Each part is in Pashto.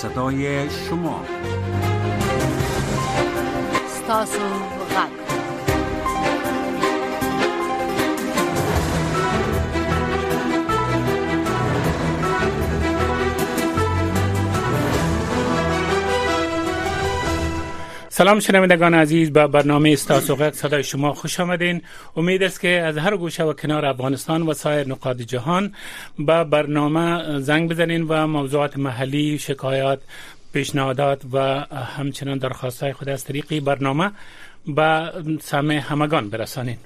صدای شما. ستاسو غږ. سلام شنوندگان عزیز، به برنامه ستاسو غږ صدای شما خوش آمدین. امید است که از هر گوشه و کنار افغانستان و سایر نقاط جهان به برنامه زنگ بزنین و موضوعات محلی، شکایات، پیشنهادات و همچنان درخواست‌های خود از طریق برنامه به سمع همگان برسانین.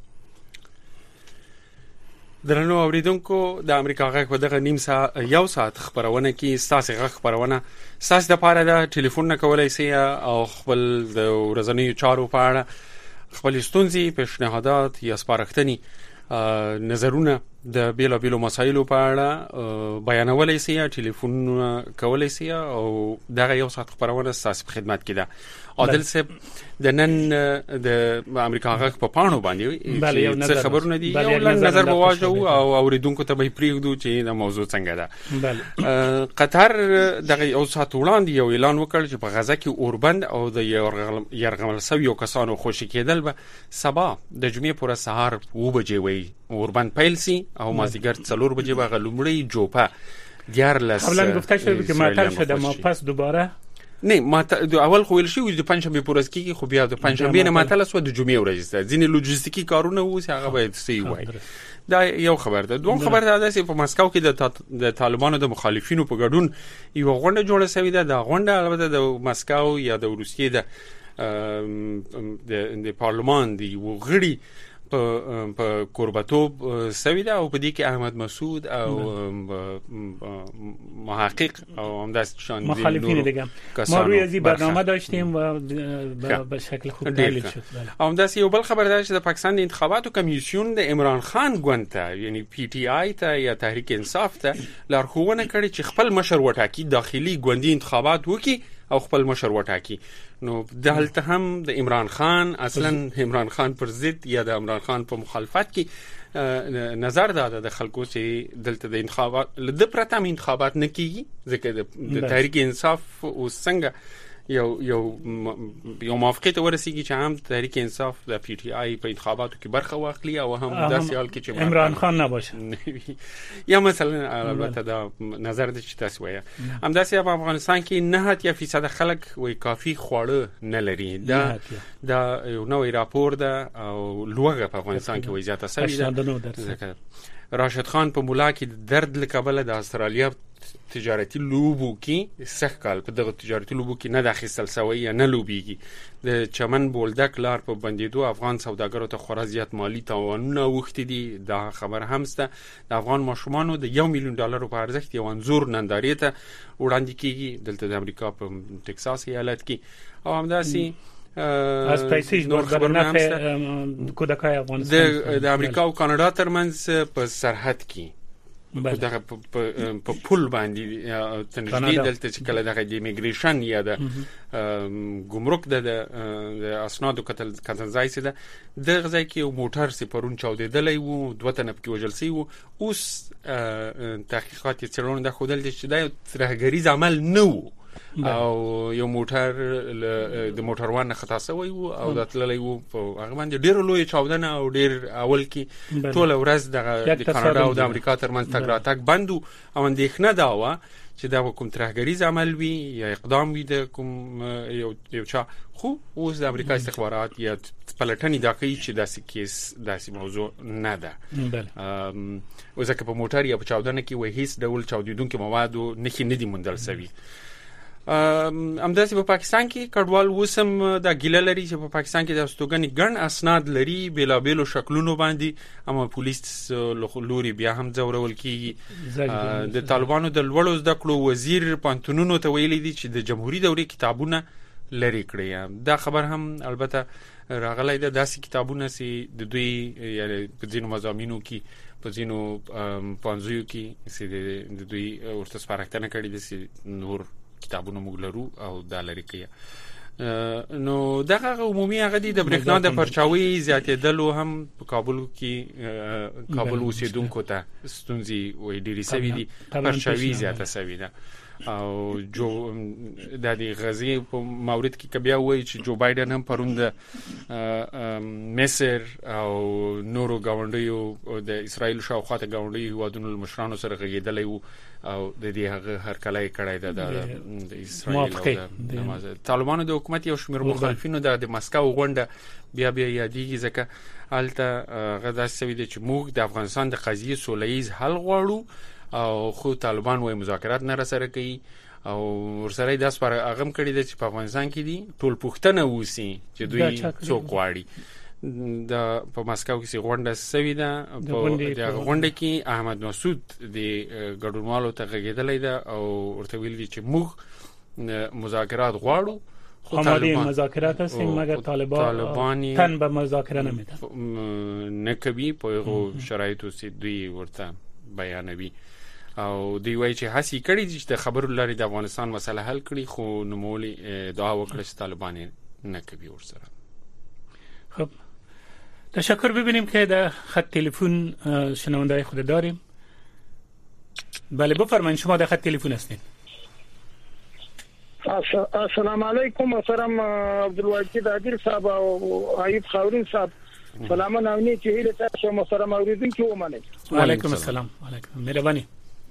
درنو اوریدونکو، د امریکا غږ په دغه نیم ساعت یو ساعت خبرونه کې ستاسو غږ خبرونه ستاسو د پاره د ټلیفون نه کولای شئ او خپل د ورځنیو چارو په اړه خپل ستونزې، پیشنهادات یا سپارښتنې، نظرونه د بیلابیلو مسایلو په اړه بیانولای شئ، ټلیفون کولای شئ او دغه یو ساعت خبرونه ستاسو په خدمت کې ده. عادل صاحب د نن د امریکا غږ په پاڼو باندې چې څه خبرونه دي یو نظر بواجو او اوریدونکو ته به پریږدو چې د موضوع څنګه ده. قطر دغه یو ساعت وړاندې یو اعلان وکړ چې په غزه کې اوربند او د یرغمل شویو کسانو خوشي کېدل به سبا د جمعې پورې سهار 2 بجې وي اوربند پیل سي او مازیګر 4 بجې به غلومړی جوپه دیارلس قبلا گفته شد که معطل شده، ما پس دوباره نه ما اول خو ویل شو د پنځشنبه پورز کې خو بیا د پنځشنبه نه معطل سو د جمعې ورځ ده. ځینې لوجستیکي کارونه وو چې هغه باید سی وای. دا یو خبر ده. دوم خبر ده چې په مسکو کې د طالبانو د مخالفینو په ګډون یو غونډه جوړه شوې ده. د غونډه البته د مسکو یا د روسیې د پارلمان دی وغړي په کورباتوب سوي ده او په دې کې احمد مسعود او محقق او همداست شان مخالفین دیگه ما روی از این برنامه داشتیم و به شکل خوب تحلیل شد. همداست یو بل خبر ده چې د پاکستان د انتخاباتو کمیسیون د عمران خان ګوند ته یعنی پی ټی آی ته یا تحریک انصاف ته لارښوونه کړې چې خپل مشر وټاکي، داخلي ګوندي انتخابات وکړي او خپل مشر وټاکي. نو دلته هم د عمران خان اصلا عمران خان پر ضد یا د عمران خان په مخالفت کې نظر داده د خلکو چې دلته د انتخابات د پرته انتخابات نه کیږي ځکه د تحریک انصاف او څنګه یو موافقه ته ورسیږي چې هم تحریک انصاف د پی ټی آی په انتخاباتو کې برخه واخلي او هم داسې حال کې چې عمران خان نباشه یا مثلا البته دا نظر د چې تاسو وایي هم داسې په افغانستان کې 9% خلک وایي کافي خواړه نه لري. دا یو نوې راپور ده او لوګه په افغانستان کې وایي زیاته سوي ده. راشد خان په مولا کې درد لکبل د استرالیا تجارتي لوبو کې سخت کال په دغه تجارتي لوبو کې نه داخل سوي یا نه لوبيږي. د چمن بولدک لار په بندیدو افغان سوداګرو ته خورا زیات مالی تاوانونه وخت دي. دا خبر همسته د افغان ماشومانو د $1 میلیون په ارزښت یو انزور نندارې ته وړاندې کیږي دلته د امریکا په ټکساس ایالت کې او همداسي از پیسې ورغړ نه کودکای افغانستان د امریکا او کاناډا ترمنځ په سرحد کې دغه په پول باندې تنظیم دلته چې کله دغه د ایمیګریشن یا د ګمرک د اسنادو کتل ځای سي ده د غځای کې یو موټر سپرون چاودېدلې وو، 2 تنه پکې وژل شوي وو. اوس تحقیقات یې څرګند ده خودل چې دا ترهګریز عمل نه وو او یو موټر د موټروان نه خطا شوی وو او د تللی وو په هغه باندې ډېر لوی چاودنه او ډېر اول کې ټول ورځ د کاناډا او د امریکا ترمنځ تګ راتګ بندو او اندېښنه دا وه چې دا کوم ترهګریز عمل وي یا اقدام وي د کوم یو چا. خو اوس د امریکا استخبارات یا پلټنې دا کوي چې داسې کیس داسې موضوع نه ده. او ځکه په موټر یا په چاودنه کې وایي هیڅ ډول چاودېدونکي موادو نښې نه دي موندل شوي. همداسې په پاکستان کې کډوال وسم د ګیله لري چې په پاکستان کې د استوګنې ګڼ اسناد لري بیلابیلو شکلونو باندې، اما پولیس لوري بیا هم ځورول کیږي. د طالبانو د لوړو زده کړو وزیر پانتونونو ته ویلي دي چې د جمهوریت دورې کتابونه لري کړی. دا خبر هم البته راغلی ده. داسې کتابونه چې د دوی یعنی په ځینو مضامینو کې په ځینو پانځیو کې چې د دوی ورته سپارښتنه کړې ده چې نور کتابونه موږ لرو او دا لري کوي. نو دغه عمومي هغه د برېښنا د پرچاوي زیاتېدلو هم په کابل کې کابل اوسېدونکو ته ستونزې وې ډېرې سوي دي، پرچاوي زیاته سوي ده او جو د غزي په مورید کې کبیا وایي چې جو بایدن هم پروند مصر او نورو گاونډیو د اسرایل شاوخواته گاونډي هوادونو مشرانو سره غږیدلې وو او د دې هغه هرکلای کړای د اسرایل او د طالبانو د حکومت یو شمېر مخالفینو د مسکو غونډه بیا یادېږي ځکه الته غدا سوي دي چې موږ د افغانستان د قضیې سولهییز حل غواړو او خو طالبان وایي مذاکرات نه سره کوي او ورسره د اسپر اغم کړی د چې په افغانستان کې دي ټول پښتنه وسی چې دوی څوک غواړي د په مسکو کې غونډه سوي ده په د غونډه کې احمد مسعود د ګډونوالو ته غږیدلې ده او ورته ویل دي چې موږ مذاکرات غواړو آماده مذاکرات هستیم مگر طالبان تن به مذاکره نمیدن نکوي په شرایطو سي دوی ورته بیانوي او دی وایي چې هڅه کړې چې د خبرو لري د افغانستان مسله حل کړي خو نومولي دعا وکړه چې طالبان نکوي ورسره. خب تشکر. ببینیم که در خط تلفن شنونده خود داریم. بله بفرمایید شما در خط تلفن هستین. السلام علیکم. محترم عبدالواجد عادل صاحب او ایوب خاورین صاحب سلام نامنی چې هیله تاسو محترم اوریدونکو ومنئ. وعلیکم السلام. علیکم مهرباني.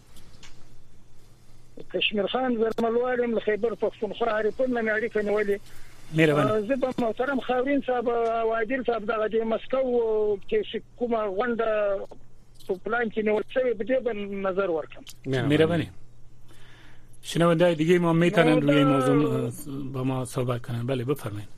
کشمیر خان زرملوالم خیبر پختونخوا اړیکې نه اړیکې نیولې. مهرباني. زه په محترم خاورین صاحب او عادل صاحب دغه مسکو کې کومه غونډه په پلان کې نیول شوی په دې نظر ورکم. مهرباني. شنونده دیگه ما میتونن روی این موضوع با ما صحبت کنن. بله بفرمایید.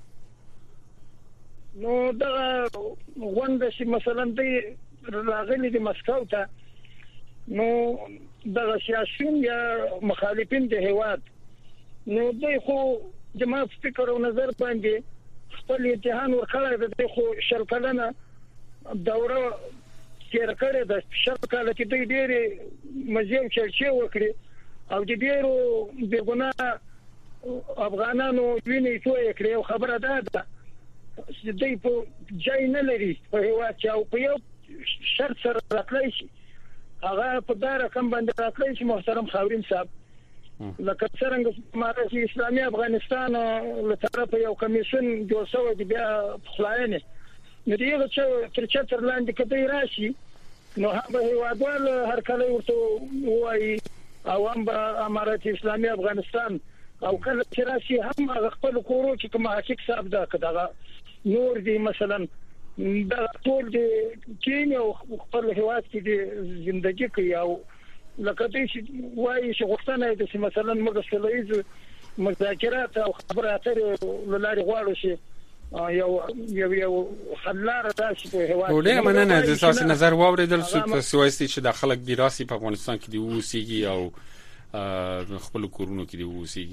نو دا غونډه چې مثلا دی راغلي د مسکو ته نو دا سیاسيون یا مخالفین د هیواد نو دوی خو جماع فکر او نظر باندې خپل امتحان ورکړی دی خو شل کلنه دوره تیر کړې ده. شل کاله کې دوی ډېرې مزیم چرچې وکړي او د ډیرو بېګناه افغانانو ویني توی کړې او خبره ده چې دوی په ځای نه لري په هیواد کې او په یو شرط سره راتلی شي هغه په دا رقم باندې راتلی شي. محترم خاورین صاحب لکه څنګه چې اسلامي افغانستان له طرفه یو کمیسیون جوړ شوی دی بیا خلاینه نو دیغه چې تر چتر لاندې کډی راشي نو هغه هیوادوال هر کله ورته وایي عوام به امارات اسلامي افغانستان او کله چې راشي هم هغه خپل کورو چې کوم حقیقت صاحب دا کړه نور دی مثلا دا ټول دی کین او خپل هیواد کې دی ژوندۍ کوي او لکه دې چې وایي چې غوښتنه ده چې مثلا موږ سولهییز مذاکرات او خبرې اترې لاري غواړو چې یو حلار راشي په هیواد. ولې مننه د تاسو نظر واوریدل تاسو وایي چې د خلک بیراسي په افغانستان کې دی اوسېږي او خپل کورونو کې دی اوسېږي.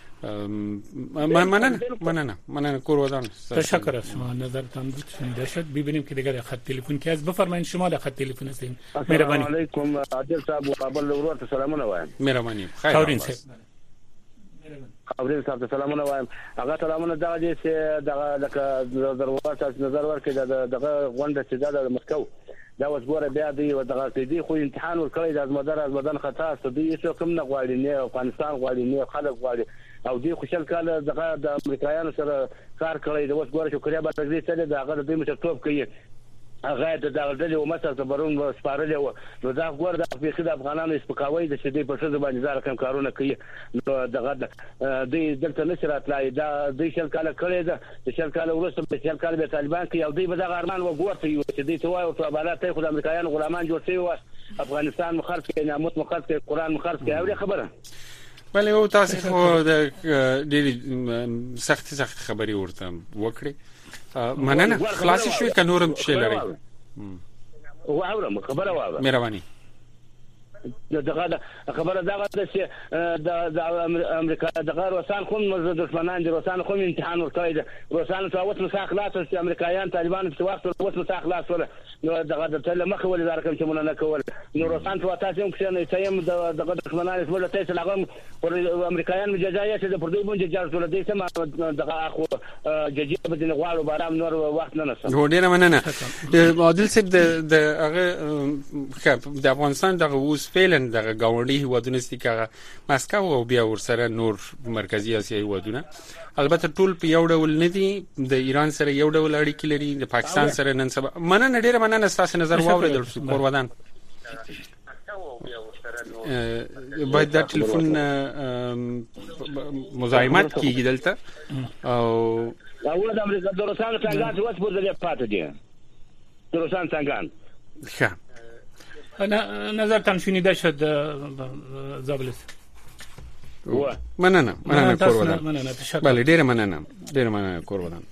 مننه کور ودان. تشکر از شما. نظرتان شنیده شد. ببینیم که دیگه خط تلفن کی از بفرمایید شما در خط تلفن هستین. مهربانی. السلام علیکم عادل صاحب و قبل ورته سلامونه وایم. مهربانی. خاورین صاحب. خاورین صاحب سلامونه وایم. هغه سلامونه دا دي چې دغه ضرورت نظر ورکړي دغه غونډه چې د مسکو دا وسګوره بیا دی دغه دې خو امتحان ورکړی د ازمدان خطا ست دی چې کوم نه غواړي نه افغانستان غواړي نه خلک غواړي او دې خوشل کاله دغه د امریکایانو سره کار کړی د وسګوره شکریا به تګ دې چې دغه د مشرتوب کوي هغه د دغه و مسر ته برون سپارل و نو دا غوړ د افغان افغانانو سپکاوي د شدې په څه باندې ځار کوم کارونه کوي نو دغه د دلته نشرات لای دا د شل کاله کړی دا د شل کاله ورسته په شل کاله به طالبان کوي او دوی به دغه ارمان وګورته یو چې دوی توای او طالبات ته خو د امریکایانو غلامان جوړ شوی و افغانستان مخالف کې نعمت مخالف کې قران مخالف کې او خبره. بله او تاسو خو د ډېری سخت خبري ورته وکړي. مننه خلاص شوي که نورم شي لري. واورم خبره واوره. مهرباني. دغه خبره دغه چې د امریکا دغه روسان کوم دښمنان دي روسان کوم امتحان ورکړي دي روسان ته اوس مساخلات چې امریکایان طالبان په وخت اوس مساخلات ولا نو دغه د تل مخ ولې دا رقم چې مونږ نه کول نو روسان ته تاسو هم کښنه چې هم دغه دښمنان ول ته چې هغه پر امریکایان مجازایه چې د پردوی باندې جارز ول دي سم دغه اخو ججیه بدن غواړو بارام نور وخت نه نسم. هو ډیره مننه. عادل صاحب د هغه د افغانستان دغه اوس فعلا د گاونډي هیوادونو استیکا مسکو او بیا ورسره نور مرکزی اسیا هیوادونه البته ټول په یو ډول نه دي د ایران سره یو ډول اړیکې لري د پاکستان سره نن سبا مننه ډیره مننه تاسو نظر واوریدل کور ودان باید د ټلیفون مزاحمت کیږي دلته او اول د امریکا د روسانو څنګه اوس په دې پاتې دي د روسانو څنګه ښه نظرتان شنیده شد زابلس مننه کور ودان بله ډیره مننه کور ودان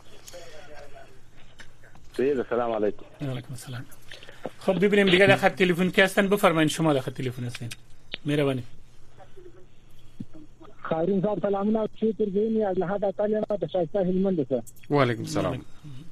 سلام علیکم. علیکم السلام. خب ببینیم دیگه در خط تلفن کی هستن بفرمایید شما در خط تلفن هستین مهربانی. خیرین صاحب سلامونه چی تر زینی از لحاظ تعالی د شایسته هلمند سره. و علیکم السلام.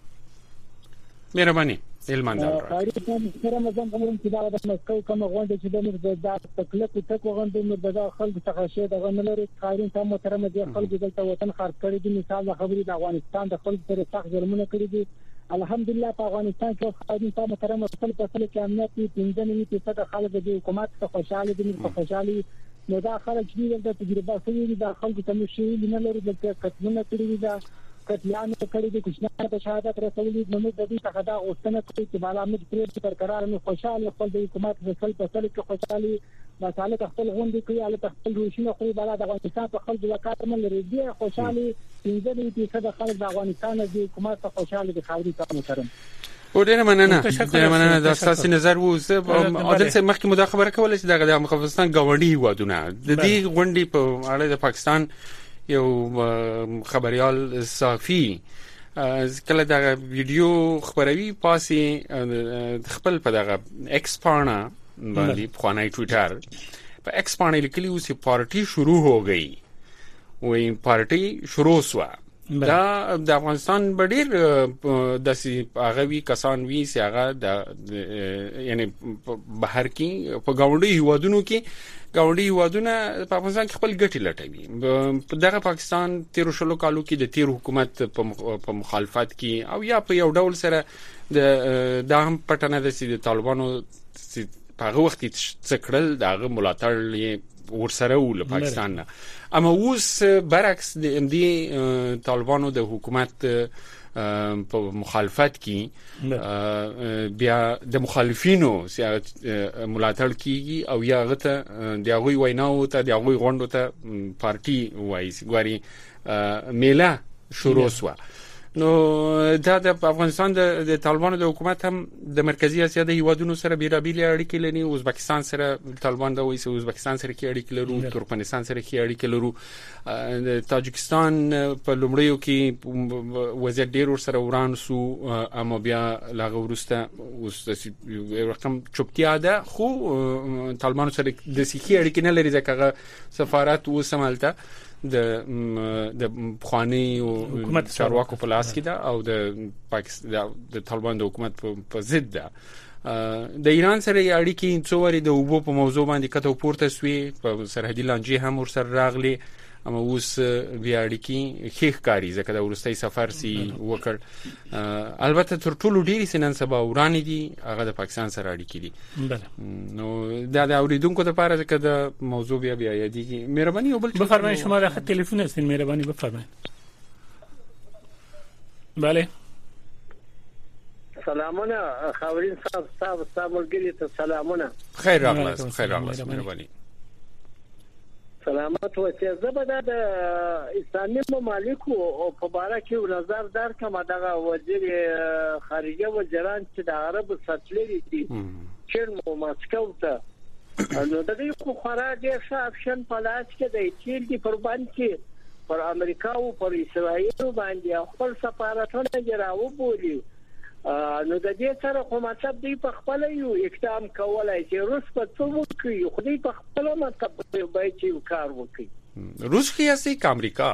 مهربانی هلمند. خیرین سره مزم کوم چې دا د مسکو کوم غونډه چې د مرزا تکلیف تک غونډه مرزا خلک څخه شه دغه نه لري. خیرین صاحب محترم دي خلک دلته وطن خرڅ کړی دي مثال خبرې د افغانستان د خلک سره سخت ظلمونه کړی دي. الحمدلله په افغانستان کې خیرین صاحب محترم خپل فصل کې امنیت دي 15% خلک د حکومت څخه خوشاله دي خوشالي نو دا خلک چې د تجربه کوي د خلکو ته مشي نه لري د کتمنه کړی دي کتلان کړی دي کوښښ په شهادت رسولي نو د دې څخه دا اوسنه کوي چې بالا موږ پرې برقرار نو خوشاله خپل د حکومت فصل کې خوشالي مساله خپل غونډې کوي ال خپل روشنه خو بالا د افغانستان په خلکو وکړه من لري دي خوشالي 15% خلک د افغانستان د حکومت څخه خوشاله دي خاوري ته محترم او ډیره مننه د اساسي نظر وو عادل سه مخکې مدا خبره کوله چې د افغانستان گاونډي هیوادونه د دې غونډې په اړه د پاکستان یو خبريال صافي کله دا ویډیو خبروي پاسي خپل په دغه ایکس پانا باندې په خانه ټوئیټر په ایکس پانا لیکلي و چې پارټي شروع هو گئی وې پارټي شروع شو دا د افغانستان ډېر د هغه کسان وی چې هغه د یعنی بهر کې په گاونډي هیوادونو کې گاونډي هیوادونه په افغانستان کې خپل ګټې لټوي دغه پاکستان 13 کالو کې د تیر حکومت په مخالفت کې او یا په یو ډول سره د هم پټنه د طالبانو په هغه وخت کې څکړل دغه ملاتړ ورسره ول پاکستان نه اما اوس برعکس د ام دی طالبانو د حکومت په مخالفت کې بیا د مخالفینو ملاتړ کیږي او یا غته د هغوی ویناو ته د هغوی غونډو ته پارټي وایي ګوري میله شروع شو نو دا د افغانستان د طالبانو د حکومت هم د مرکزی اسیا د هیوادونو سره بیرابیل اړیکې لري ازبکستان سره طالبان د وایي ازبکستان سره کې اړیکې لري ترکمنستان سره کې اړیکې لري د تاجکستان په لومړیو کې وضعیت ډیر سره وران سو اما بیا لاغه ورسته اوس رقم چوپتیا ده خو طالبان سره د سیخي اړیکې نه لري ځکه سفارت وسمالته د خواني او حکومت چارواکو په لاس کې ده او د پاکستان د طالبان د حکومت په ضد ده د ایران سره اړیکې څوري د وبو په موضوع باندې کته پورته سوي په سرحدي لانجې هم ورسره راغلي اما اوس بیا اړیکې خېخ کاری ځکه د ورستۍ سفر سي وکړ البته تر ټولو ډېری سنن سبا ورانی دي هغه د پاکستان سره اړیکې دي نو دا د اوریدونکو لپاره ځکه د موضوع بیا یادېږي مهرباني او بل بفرمایئ شما د خط تلیفون هستین مهرباني بفرمایئ بله سلامونه خاورین صاحب ملګری ته سلامونه خیر راغلاست مهرباني سلامت و چې زبده د اسلامي ممالک او په اړه کې نظر درکمه دغه وزیر خارجه وزیران چې د عرب ساتلري دي چې مسکو ته نو د دې خو خورا ډېر ښه اپشن په لاس کې دی چې د پربند کې پر امریکا او پر اسرائیل باندې خپل سفارتونه جراو بولی نو د دې سره خو مطلب دی په خپل یو اقدام کولای چې روس په څو کوي خو دی په خپل مطلب به چې کار وکړي روس کې اسی امریکا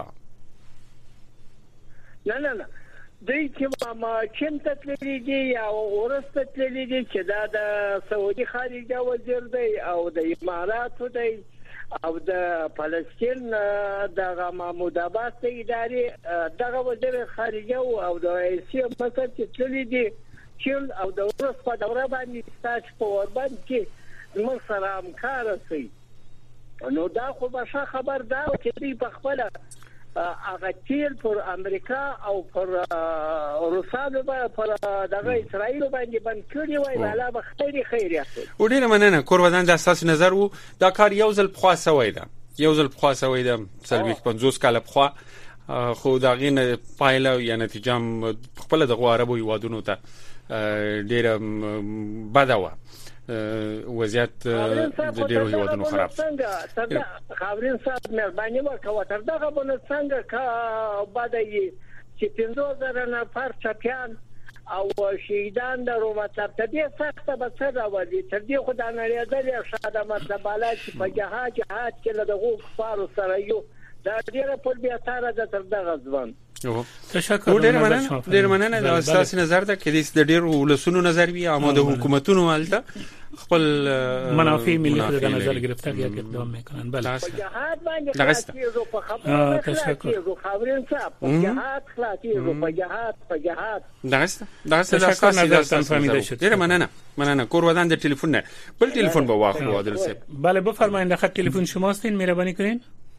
نه دوی چې ما چین ته تللی دي او ورسته تللی دي چې دا د سعودي خارجه وزیر دی او د اماراتو دی او د فلسطین د محمود عباس ادارې دغه وزیر خارجه او د رئیس مسعود چې تللی دي چې او د روس په دوره باندې تاسو په ور باندې موږ سره همکار شي. نو دا خو به خبر دا چې دوی په خپل هغه تیل پر امریکا او پر روسانو پر دغه اسرائیل باندې بند کړی وای، والا به خیریت. وړي مننه کورودان د اساس نظر وو دا کار یو ځل پخوا سوی ده سلوي 50 کال پخوا، خو دا غینه پایله یا نتیجه خپل د عربو یوادونو ته ډیره بداوه وضعیت د ډیرو هیوادونو خراب. خاورین صاحب مهرباني وکړه تر دغه بل څنګه کا بدایي چې 50,000 نفر چپیان او شهیدان درو مطلب ته دې سخته به څه راوړي تر دې خدای نه لري شاده مطلب بالا چې په جهاد کې له دغه کفارو سره یو دا ډیره په بیا تاره د تر دغه ځوان. تشکر. ډیر مننه د اساسي نظر ته کې د ډیر ولسونو نظر وي اما د حکومتونو حالت خپل منافع ملي د نظر گرفتار یا اقدام میکنن. بله جهاد باندې خلاصي رو په خبره تشکر رو خبرین صاحب جهاد خلاصي رو په جهاد درسته د اساسي نظر فهمیده شد. ډیر مننه کورودان د تلیفون نه بل تلیفون به واخلو عادل صاحب. بله بفرمایید خط تلیفون شماستین مهربانی کنین.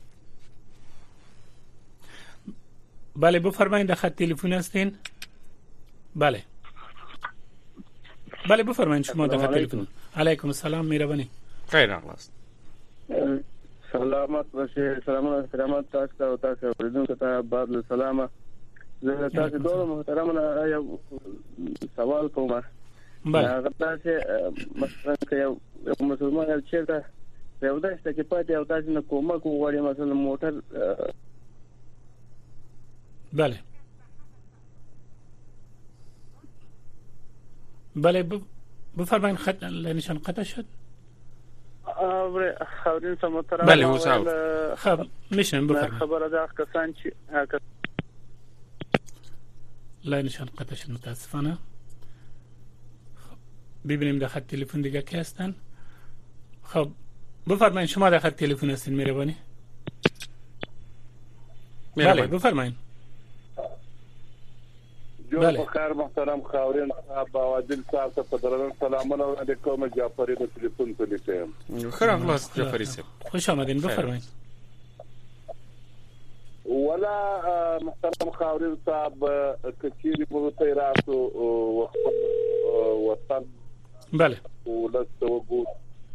بله بفرمایید خط تلفن هستین. بله بفرمایید شما در خط تلفن. علیکم السلام مهربانی. خیر اخلاص. سلامت باشه. سلامت تاسو ورته ته بعد سلام. زه تاسو دوه محترمانه یو سوال کوم. بله هغه تاسو مثلا یو مسلمان چې یو داسې کې پاتې او تاسو نه کومک وغواړي مثلا موټر. بله بفرمایید خط نشان قطع شد. خاورین محترم. بله حساب خب میشن بفرمایید. خبر ده کسان چې لا نشان قطع شد متاسفانه. خب ببینیم در خط تلفن دیگه کی هستن. خب بفرمایید شما در خط تلفن هستین مهربانی. بله بفرمایید. جو بخیر محترم خاورین صاحب او عادل صاحب ته په درنه سلامونه وړاندې کوم. جعفری د تلیفون په لیکم. خیر اخلاص جعفری صاحب خوش آمدین بفرمایید. ولا محترم خاورین صاحب کچيري په ته راسو وطن. بله ولستو وګو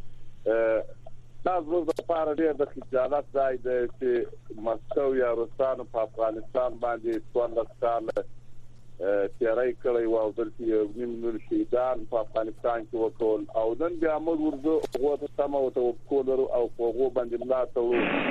تاسو د پاره ډېر د خجالت ځای دی چې مسکو یا روسانو په افغانستان باندې 14 کال تیاری کړی و او دلته یو نیم شهیدان په افغانستان کې وکول او نن بیا موږ ورته غوته سم او ته کولر او هغه باندې لا ته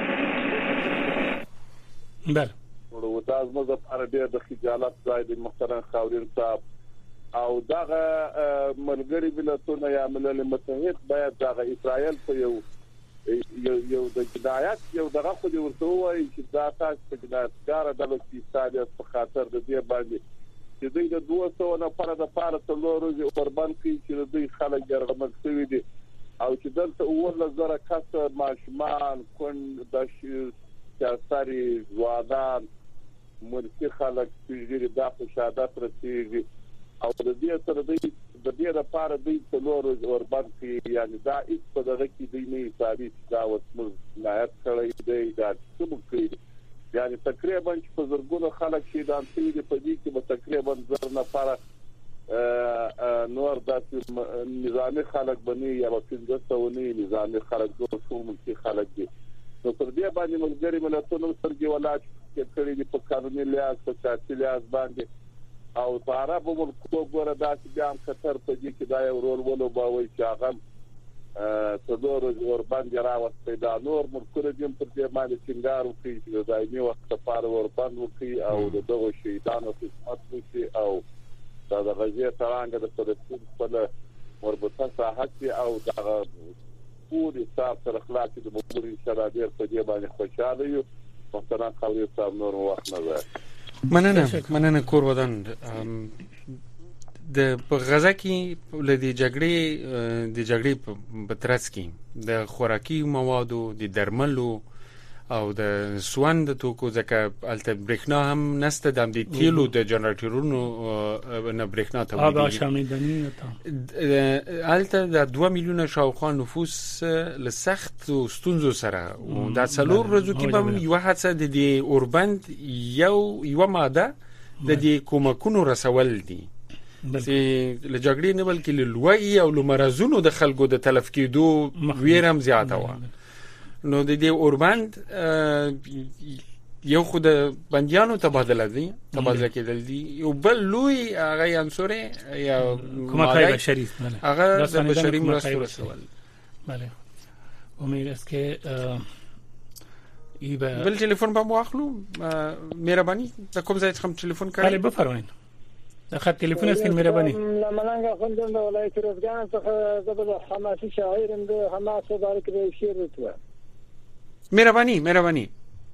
بله نو تاسو موږ په اړه ډېر د خجالت ځای دی محترم خاورین صاحب او دغه ملګری ملتونه یا ملل متحد باید دغه اسرائیل په یو د جنایت یو دغه خو ورته وایي چې دا تاسو په جنایتکار د استادیه په خاطر د دې باندې چې دوی د 200 نفر د پاره څلور ورځې قربان کړي چې دوی خلک جرمت شوی دي او چې دلته 1,000 کس ماشومان کون د سیاسي ځوانان مرکي خلک چې د شهادت رسیږي او د دې سره د دې لپاره دوی څلور ورځې قربان کړي یعنی دا هیڅ په دغه کې دوی نه حسابي دا وسمل نایت کړی دی دا څه کوي یعنی تقریبا په زرګونو خلک شهیدان شوي دي په دې کې به تقریبا 1,000 نفر نور داسې نظامی خلک بني یا په 1500 نظامی خلک دوه څومره خلک دي نو پر دې باندې ملګری ملتونو سرګي ولاټ کې کړی دي په قانوني لحاظ په سیاسي لحاظ باندې او په عربو ملکو ګوره داسې بیا هم خطر په دې کې دا یو رول ولوباوي چې هغه څلور ور باندې راوستي دا نور ملکونه دې پر دې باندې څنګه وکړي چې دایمي وخت لپاره ور باندې وکړي او دغه شهیدانو خدمت وکړي او دا د غزې ترانګ د فلسطین په مربوطه ساحه او دا پوری صاحب سره اخلاق د مقبول ان شاء الله ډیر په دې باندې خوشاله یو محترم خالد صاحب نور وخت نه ده. مننه کورودان د غزا کې د جګړې په ترڅ کې د خوراکي موادو د درملو او د سوان د توکو ځکه الته برېښنا هم نسته د تیلو د جنراتورونو نه برېښنا تولیدېږي آب آشامیدنی الته د 2 میلیونه شاوخوا نفوس له سخت ستونزو سره او د څلور ورځو کې به یو هڅه د دې اوربند یو ماده د دې کومکونو رسول دي چې له جګړې نه بلکې له لوی او له مرزونو د خلکو د تلف کېدو ویرم زیاته و نو د دې اوربند یو خو د بنديانو تبادله کېدل دي یو بل لوی هغه عنصر یا کمک‌های بشری هغه د بشري مرستو رسول بله امید است که بل تلفن با مواخلو مهربانی د کوم ځای څخه تلفن کړئ بله بفرمایئ د خط تلفن است مهربانی لمنګه خوندم د ولایت روزګان څخه د حماسي شاعر د حماس مبارک د شعر رتبه مهربانی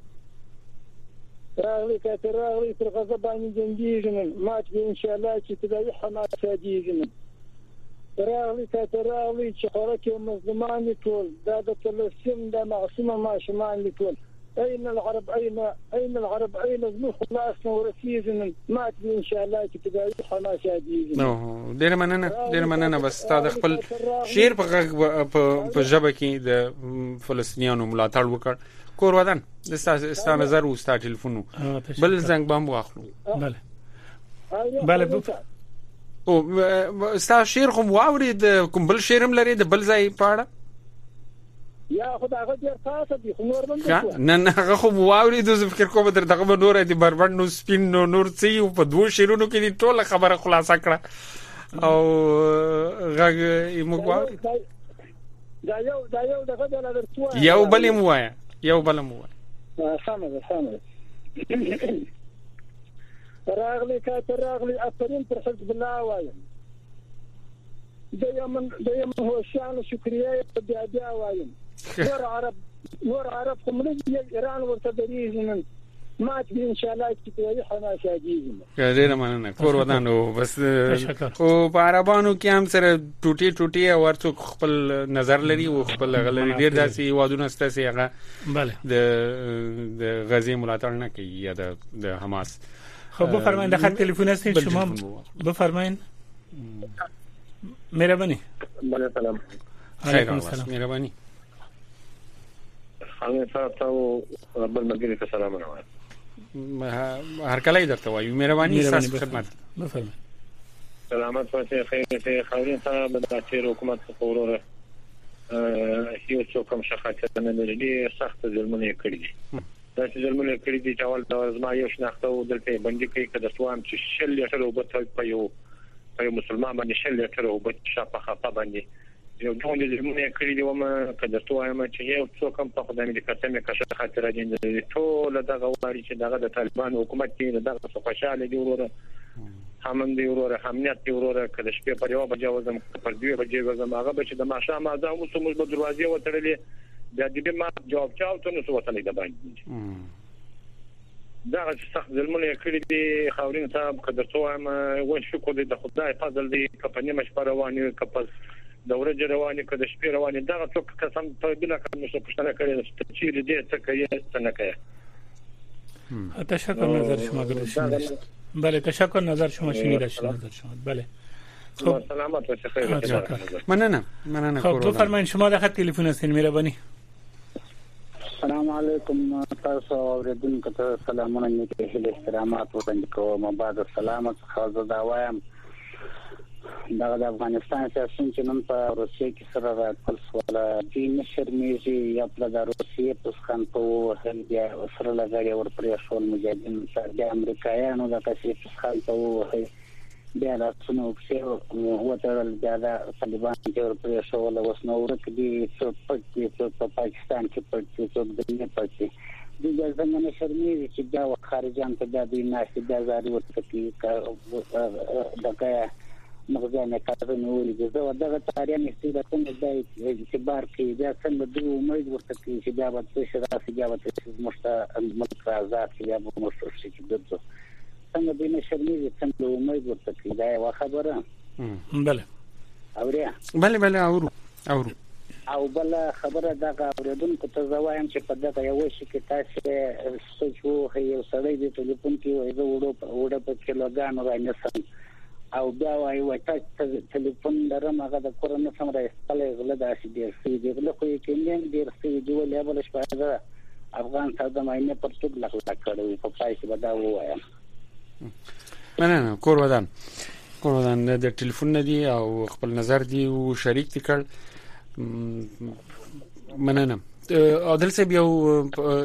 راغلی کاتراغلی تر غضبانی جنگیږي مات به ان شاء الله چې تدای حماس شادیږي راغلی کاتراغلی چې خلک مظلومان ټول دا د فلسطین د معصومه ماشومان ټول اين العرب اين العرب اين خلاص ورسيزن مات ان شاء الله چې تدای حماس شادیږي نو ډیر مننه بس تا د خپل شعر په ژبه کې د فلسطینیانو ملاتړ وکړ کور ودان د ستاسو نظر او ستاسو ټلیفون بل زنګ بم واخلو بله او ستاسو شعر کوم واورید کوم بل شعرم لري د بل ځای پاړه یا خدای دې تاسو دې نور باندې نه هغه خو واورید زه فکر کوم در دغه نور دې بربند نو سپین نو نور څي په دوه شعرونو کې ټول خبره خلاصه کړه او غږ یې موږ واورید دا یو دغه د لرتوه یو بل مو سامه راغلی کاتراغلی افرین پر حزب الله وایم د یمن هوشیان شکریه په بیا وایم نور عرب کوملي ایران ورته دریږي مات ان شاء الله چې حماس شادیږي ډیر مننه کور ودانو بس او په عربانو کې هم سره ټوټي او ورڅو خپل نظر لري او خپل غلري ډیر داسې وادونه ستاسي هغه بله د غزي ملاتړ نه کوي یا د حماس خب بفرمایید د خط تلفن هستید شما بفرمایید مهربانی بله سلام علیکم السلام مهربانی خانه تاسو بل مګری ته سلام راوړم هر کله درته وایو مهرباني تاسو خدمت بفرمایئ سلامت اوسئ خیر خاورین صاحب د تیر حکومت څخه یو څو کوم شخصیت نه لري سخت ظلمونه کړی دي دا چې ظلمونه کړی دي چې اول د زما یو شناخته او دلته باندې کوي کده سوام چې شل لیټر او بته په یو مسلمان باندې شل لیټر او بته شپه خپه باندې یو ډول ظلمونه کړی دي ومه کده سوام چې یو څو کوم په خدای دې کتمه کښه خاطر دي ټول دغه واري چې دغه د طالبان حکومت کې دغه څه خوشاله دي وروره همن دی وروره همنیت دی وروره کله شپه پر یو بجې وزم پر دوی بجې وزم هغه به چې د ماشه ما ځم اوس موږ په دروازې وتړلې د دې ما جواب چاو ته نو وصلې د باندې دا سخت ظلمونه کړی دي خاورین صاحب قدر توام و شکر دې د خدای فضل دی کپنې مشپره رواني کپس دوره رواني کده شپه رواني دا څوک قسم په بلا کوم څه پښتنه کړی چې دې څه کوي څه نه کوي تشکر نظر شما گذاشتید بله تشکر نظر شما شنیده شد نظر شما بله خب سلامت و خیر مننه خب بفرمایید شما در خط تلفن هستین مهربانی السلام علیکم تاسو اوریدونکو ته سلامونه نیکه احترامات وړاندې کوم بعد سلامت خاصه دا وایم دا د افغانستان سیاسي چې نن په روسیې کې سره راځل ولا دین شرمېږي یا په د روسیې په څنګه په هندیا سره لګړی ورپرې شول مجاهدین د امریکایانو د تاسیس څخه وه بیا راتلو چې وته بیا د طالبان چې ورپرې شول اوس نو ورکړي څو په پاکستان کې پټي څو د نه پټي د ځنګنه شرمېږي چې دا خارجان ته د ناشې د زاري ورته کې دغه مغزانه کارونه ولې زه دغه تاریخ استفاده کوم د اعتبار کې دا څنګه د امید ورته کې چې دا به څه راځي دا به مشته ملک آزاد کې یا به مشته شي چې دغه څنګه د نشرمېږي څنګه امید ورته کې دا یو خبره بله بله اورو او بل خبره دا اوریدونکو ته زوایم چې په دغه یو شي کې تاسو سوچو یو سړی د ټلیفون کې وایي وړه په کیلوګان راځي او بیا وایي وایي ټلیفون لرم هغه د کورونه سم راځي غله د اسیدي د غله خو یې کېنګ ډیر څه دی ولې بل شپه افغان ساده ماینه پر څوک لغلا کړو په پای کې بدا وایم نه کور ودان د ټلیفون نه دی او خپل نظر دی او شریک دي کړ مننه عادل صاحب یو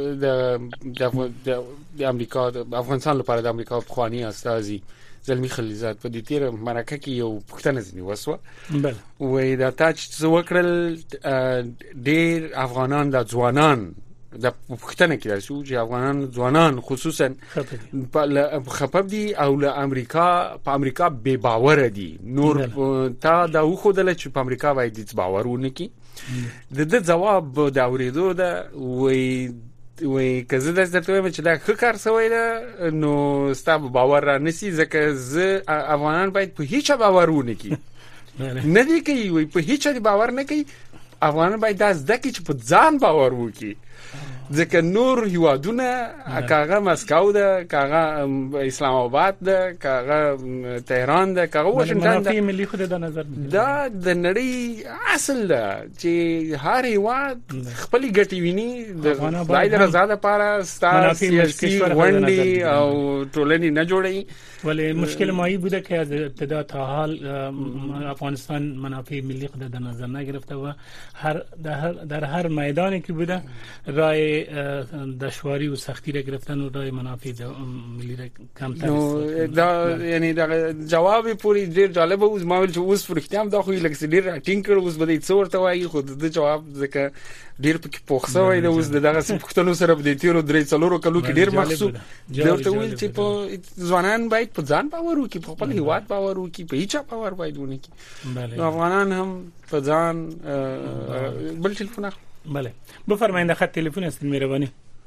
د امریکا د افغانستان لپاره د امریکا خواني استازي زلمی خلیزات په دې تیر مرکه کې یو پښتنه ځنی وسوه بل وې دا تاج وکړل ډیر افغانان د ځوانان د پښتنه کې درسو چې افغانان ځوانان خصوصا خپب دي او له په امریکا بے باور دي نور تا دا خو دل چې په امریکا وای دي باورونه کی د جواب دا اوریدو دا وای کزه درته وایم چې دا ښه کار سوی ده نو ستاسو باور را نسی ځکه افغانان باید په هیڅ باورونه کی نه دي کوي وای په هیڅ باور نه کوي افغانان باید د ځکه چې په ځان باور وکړي ځکه نور هیوادونه کاغه مسکو ده کاغه اسلام آباد ده کاغه تهران ده کاغه واشنگټن ده ملي خو د نظر دا د نړۍ اصل ده چې هر هیواد خپل ګټي ویني د لایده رضا لپاره سیاسي وندي او ټولنې نه جوړي ولی مشکل مایی بوده که از ابتدا تا حال افغانستان منافع ملی خود در نظر نگرفته و در هر میدانی که بوده رای دشواری و سختی را گرفتن و رای منافع ملی را کمتر است. یعنی دا جواب پوری ډیر جالب اوس ما ول چې اوس فرښتام دا خو لکه ډیر راټینګ کړ اوس بده څور ته وایي خو د جواب ځکه ډیر پکې پوښتنه وای د اوس دغه پښتنو سره د تیرو درې څلورو کلو کې ډیر محسوب درته ویل چې په ځوانان باید په ځان باور وکړي په خپل هیواد باور وکړي په هیڅ باور باید ونه کړي افغانان هم په ځان بل ټلیفون بله بفرمایید خط تلفن است مهربانی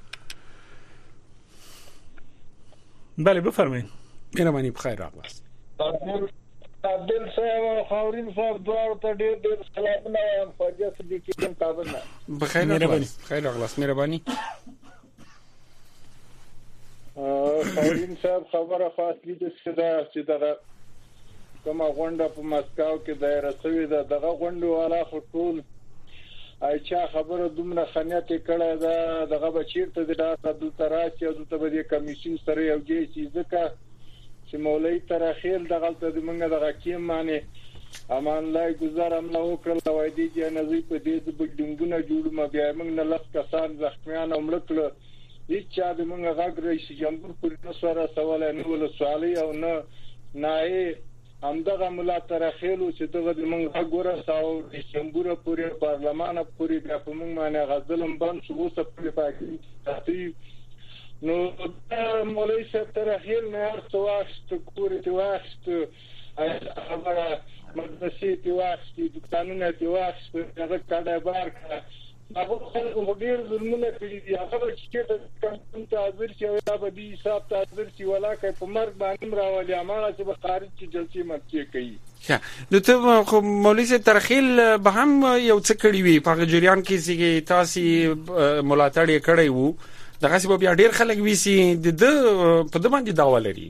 بله بفرمایید مهربانی بخیر راغلاست عبدل صاحب خاورین صاحب دوار ته ډیر سلامونه وایم فاجعه صدیقی کوم تاسو نه بخیر راغلاست خیر راغلاست مهربانی خاورین صاحب خبره خاصه دي چې دغه کومه غونډه په مسکو کې دایره شوې ده دغه غونډه والا خطول ایچا خبره دومره خنیت کړه دا دغه بچیرته د عبدل تراش او د تبدیل کمیسیون سره یو جې ځکه چې مولوی ترخیل دغه د منګه د حکیم معنی امان الله گزار عمله وکړه وای دی چې نزی په دې د بډنګونه جوړ ما بیا موږ نه لږ کسان زخمیان او ملکله هیڅ چا د موږ غږ رئیس جمهور پر نسواره سوال نه ول سوالي او نه همدغه مولا ترخیل چې دغه د موږ غږ ورساو د جمهور پورې پارلمان پورې بیا په موږ باندې غزلم باندې شو څه په پاکي نو مولوی صاحب ترخیل نه ارڅ واخت کورې ته واخت خبره مدرسې ته واخت دکانونه ته واخت هغه کډه بار کړه هغه خلک ډیر ظلمونه کړي دي هغه چې کوم تعذير چې دا به دي حساب تعذير چې ولاکه په مرګ باندې راولي امانه چې به خارج کې جلسې مرکې کوي نو ته خو مولوی صاحب ترخیل به هم یو څه کړی وي په جریان کې چې تاسو ملاتړ کړی وو دغه څه بیا ډیر خلک ویسي د په د باندې داوا لري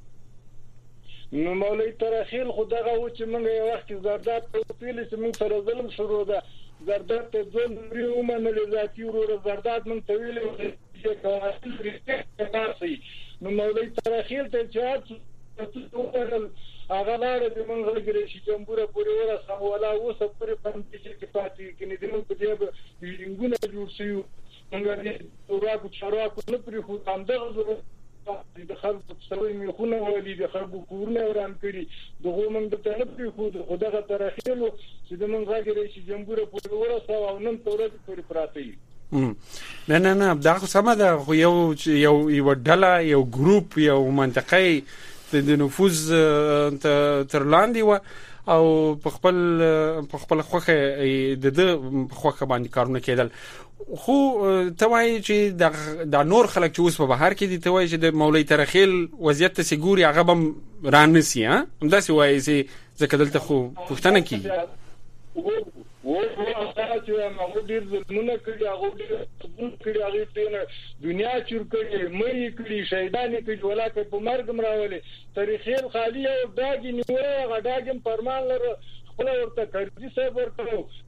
نو مولوی ترخیل خدغه و چې موږ یو وخت زرداد په پیل چې موږ سره ظلم شروع ده زرداد ته ځل لري او منل ذاتی ورو زرداد موږ طویل چې کوي نو مولوی ترخیل ته چې هغه لاره د موږ غوړي چې جمهور پورې ورسره ولا اوسه پورې باندې چې پاتې کینې د موږ په دې ویډینګونه جوړ شي موږ دې راکو چارواکو نه پرې خو همدغه د خلکو سره میخونه ولې د خلکو کورونه وران کړي دغه موږ د ته نه پرې خو دغه ترخیلو چې د موږ غوړي چې جمهور پورې ورسره او نن تورې پورې پراته نه دا خو سم ده خو یو ډله یو ګروپ یو منطقه د نفوذ تر لاندې و او په خپل خوخه د خوخه باندې کارونه کېدل خو ته وایي چې د نور خلک چې اوس په بهر کې دي ته وایي چې د مولوی ترخیل وضعیت ته سګوري هغه بم رانسی ها همداسې وایي چې ځکه دلته خو پښتنه کیږي چې هغه ډیر ظلمونه کړی هغه ډیر کړی هغه دنیا چور کړی مړی کړی شهیدان کړي ولکه په مرګ مراولې تاریخي خالی او داګي نیوه هغه داګم فرمان لره خپل ورته کړی صاحب ورته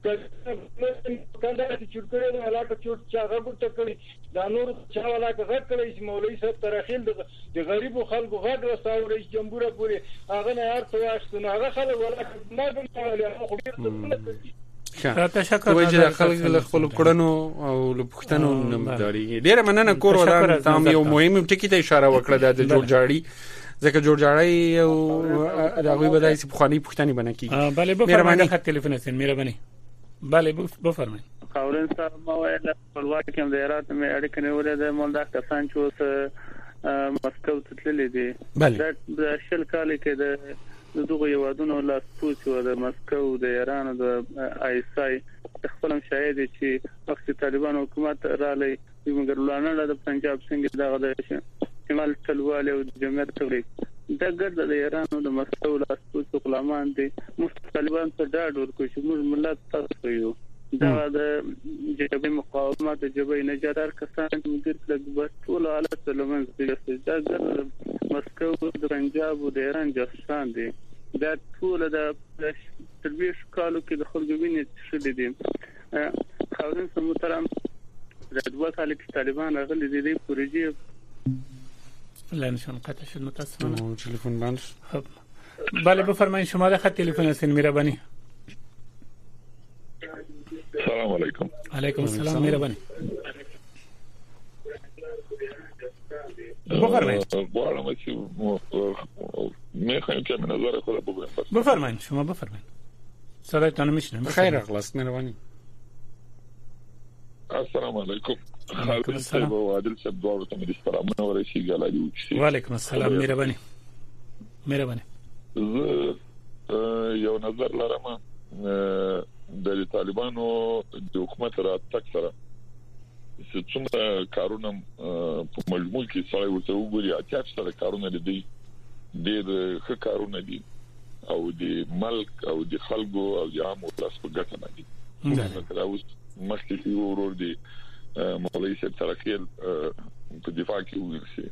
کنده چې چور کړی ولکه چور چاغه ورته کړی دا نور چا ولکه غږ کړی چې مولوی صاحب تاریخي د غریبو خلکو غږ رساو رئیس جمهور پورې هغه نه هر څه واشتنه هغه خلک ولکه ما به هغه خو ډیر څه کوي تشکر وجه خلک له خپل کړنو او له پښتنو نمداري ډیره مننه کور ولر تام یو مهم ټکی ته اشاره وکړه د جوړجاړي ځکه جوړجاړي او دغه بدای سي بخاني پښتني بنه کی بله بفرمایئ خط ټلیفون اسن مهرباني بله بفرمایئ خاورین صاحب ما ویل خپلواکي کوم د هرات مې اړیکه نیولې ده مولدا کسان چې اوس مسکو ته تللي دي د شل کال کې د دغه یوادونو لا سپوڅ و د مسکو د ایران د آیسای خپلم شاهد چې وخت طالبان حکومت را لې موږ لانه د پنجاب څنګه دغه د شمال تلواله او جمعیت کوي دا ګرد د ایران د مسکو لا سپوڅ غلامان دي طالبان ته دا ډور کوي چې موږ ملت تاسو یو دا د جبهه مقاومت د جبهه نجادار کسان موږ د ټول حالت لمن دا ګرد مسکو د پنجاب او د ایران جاسوسان دي دا ټول د تربیش کالو کې د خلکو وینې شلې دي خاورین محترم د دوه کال کې طالبان غلي دي پروژې لنشان قطع شد متاسفانه تلفن بند بله بفرمایید شما ده خط تلفن هستین مهربانی سلام علیکم علیکم السلام مهربانی بفرمایید غواړم چې میخوایم که نظر خود بگویم بفرمایید شما بفرمایید صدایتان میشنم خیر اخلاص مهربانی السلام علیکم خالد صاحب او عادل صاحب دوه ته مې سلامونه ورسیږي علی وچی وعلیکم السلام مهربانی یو نظر لرم د طالبانو د حکومت راتګ سره چې څومره کارونه په مجموع کې سره ورته وګوري اچاپ سره کارونه دي ډېر ښه کارونه دي او د ملک او د خلکو او د عامو تاسو په ګټه باندې دا اوس مخکې ورور دي مولوی صاحب ترخیل په دفاع کې وګورئ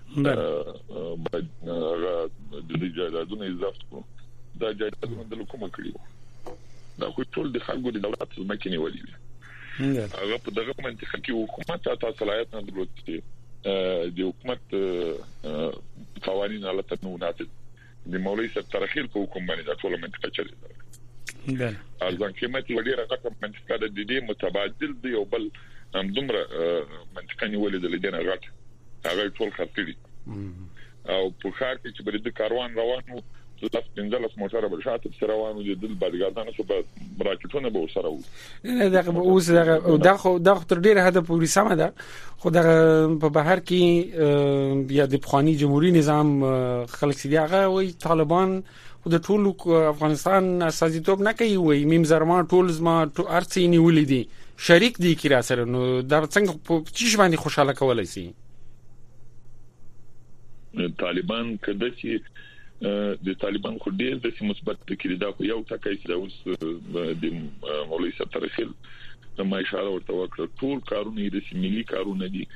د جایدادونو اضافه کو دا جایدادونه د حکومت کړی دا خو ټول د خلکو د دولت ځمکې نیولې دي هغه په دغه منطقه کې حکومت ته صلاحیت نه درلود چې د حکومت قوانين على تنوعات د مولوی صاحب ترخیل په حکومت باندې ټول منطقه چلی ده ارزان قیمتي وړي راکړه منطقه د دې متبادل دی او بل هم دومره منطقه نیولې د لدینه غټ هغه ټول خاطري او په خار کې چې بری د کاروان روانو لاس پنځلس موټر به شاته روانو دي د بادګاردانو څخه راکټونه به وسره وو دا اوس دا تر ډیره هدا پوری سم ده خو دا په بهر کې یا د بخوانی جمهوریت نظام خلک سي هغه وي طالبان خو د ټول افغانستان اساسیتوب نه کوي وي میم زرما ټول زما ارڅ نیولې دي شریک دي کی را سره نو دا څنګه په چی باندې خوشاله کولای شي طالبان کده چې د طالبان خو ډېر د مثبت کړي دا یو ټکی چې اوس د مولوی صاحب ترخیل ما اشاره ورته وکړه ټول کارونه د ملي کارونه دي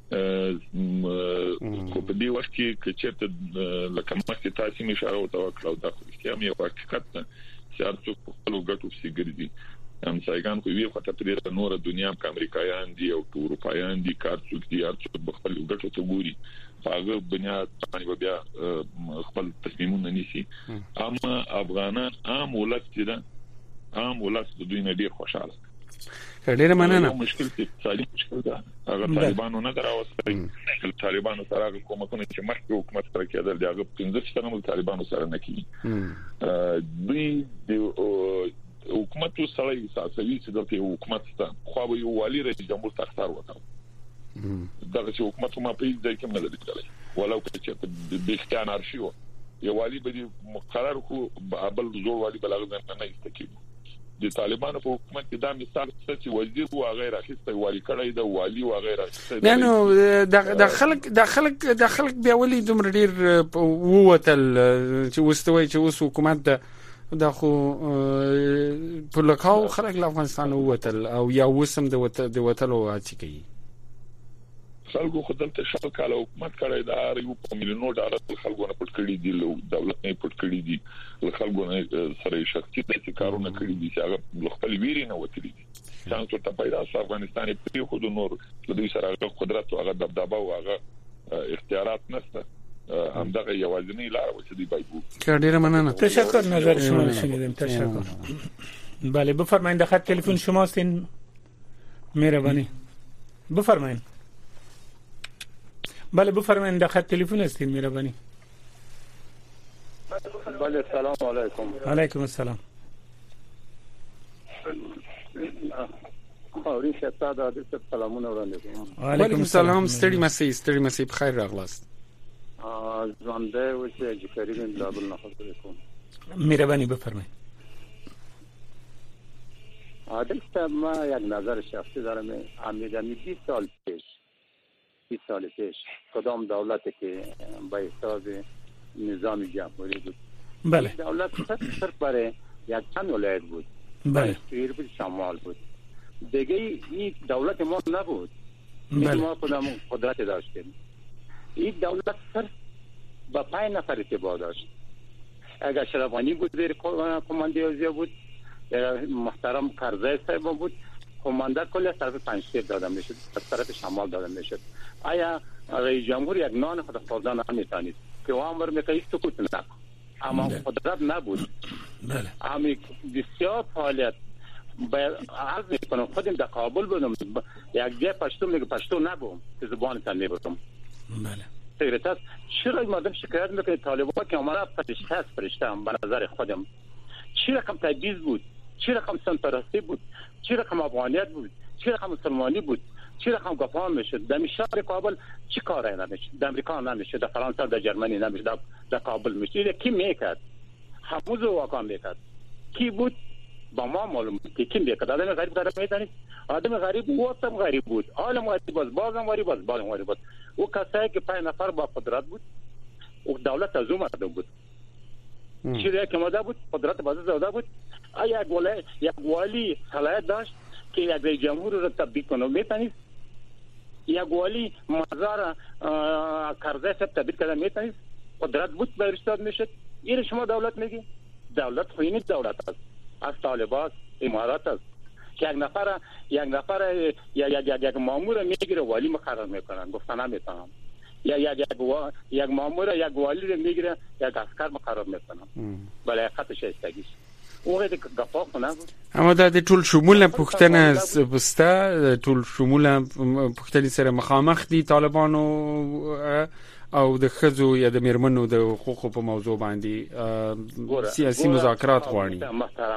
خو په دې وخت کې چې لکه مخکې تاسو می اشاره ورته وکړه دا خو هیڅ یو حقیقت نه چې ارڅو خپل وګټو سیګری هم سایګان خو وی خاطر په نور دنیا کې امریکایان دي او اروپایان دي کارڅوک دي ارڅو خپل وګټو ته ګوري هغه بنیاد باندې بیا خپل تصمیمونه نیسي اما افغانان عام ولادت دي عام ولادت د دوی نه ډیر خوشاله ډیر مننه مشکل اقتصادي مشکل ده هغه طالبانو نه دراوستي طالبانو سره کومکونه چې مخکې حکومت سره کېدل دی هغه 15 سنه مل طالبانو سره نه کیږي دوی د حکومت سره اساسي چې د حکومت ته خو به یو والی رئیس جمهور تختار وکړ دا چې حکومت ما په دې کې نه لري ولو چې د اختیار ارشیو یو والی به مقرر کو بل زور والی بلغه نه استکیږي د طالبانو په حکومت کې دا مثال چې وزیر او غیر اخیسته والی کړی دا والی او غیر اخیسته نه نو د خلک بیا ولې دومره ډیر ووتل چې وستوي چې اوس حکومت د دا خو په لکاو خلک له افغانستان ووتل او یا وسم د وتلو هڅه کوي. خلکو خدای ته شل کاله حکومت کړی دا یو په میلیونو ډالر خلکو نه پټ کړی دي، دولت نه پټ کړی دي، خلکو نه سره شخصي د کارونه کړی دي چې هغه خپل ویری نه وتلی دي. څنګه ته پیدا افغانستان په خود نور د دوی سره قدرت او هغه دبدبه او هغه اختیارات نشته، همدغه یوازینی لار و چې دی بایبو. ډیره مننه. تشکر، نظر شما رو شنیدیم. تشکر. بله بفرمایید، در خط تلفن شماست این مهربانی. بفرمایید. بله بفرمایید، در خط تلفن هستین مهربانی. بله سلام علیکم. علیکم السلام. خوري شتا د دې سلامونه وړاندې کوم. علیکم السلام. ستړي مسیب خیر راغلاست. ژوندې اوسه چې کریم دابل نه خبرې کوم. مهربانی بفرمایید. عادل صاحب ما یک نظر شخصی دارم. امیدوارم 20 سال پیش کدام دولتی که با حساب نظام جمهوری بود. بله. دولت صرف برای یک چند ولایت بود. بله. شیر بود، شمال بود. دیگه این دولت ما نبود. بله. ما خودمون قدرت داشتیم. این دولت صرف با 5 نفر اتباع داشت. اگر شرفانی بود زیر کماندوی بود، محترم کرزی صاحب بود، کماندار کل از طرف پنجشیر داده میشد، از طرف شمال داده میشد. آیا رئیس جمهور یک نان خود خوردن نمیتونید که عمر میکنید سکوت نکن، اما قدرت نبود. بله. اما بسیار فعالیت عرض میکنم خودم در کابل بودم، یک جای پشتو میگه پشتو نگم که زبان تن میبرم. بله. سیرتاست چرا مردم شکایت میکنه طالبان که عمره فرشته هم به نظر خودم چی رقم تبعیض بود، چی رقم سنپرستی بود، چی رقم افغانیت بود، چی رقم مسلمانی بود، چی رقم گفان میشد. در شهر کابل چی کاری نمیشد، در امریکا نمیشد، در فرانسه در جرمنی نمیشد، در کابل میشد. کی میکرد؟ هموز واقعا میکرد. کی بود؟ با ما معلوم که کی میکرد. آدم غریب داره میدانید، آدم غریب وقتم غریب بود، عالم غریب بود، بازم غریب بود، بالم غریب بود. او کسایی که 5 نفر با قدرت بود، او دولت از اون مردم بود. چیزی که ماده بود، قدرت بازی زده بود. آیا یک والی صلاحیت داشت که یک رئیس جمهور را تبدیل کنه؟ میتونید یک والی مزار کرزی صاحب تبدیل کنه؟ میتونید قدرت بود به ارشاد میشد. این شما دولت میگی؟ دولت خوینی دولت است، از طالبان امارات است که یک مامور میگیره والی مقرر میکنن، گفتن نمیتونم. یک مامور یک والی رو میگیره یک عسکر مقرر میکنن. بله خطش استگیش اوه د غفا خو نه. اما د ټول شموله پښتنه بسته ټول شموله پښتني سره مخامخ دي طالبانو او د خزو یا د میرمنو د حقوقو په موضوع باندې سیاسي مذاکرات غواړي.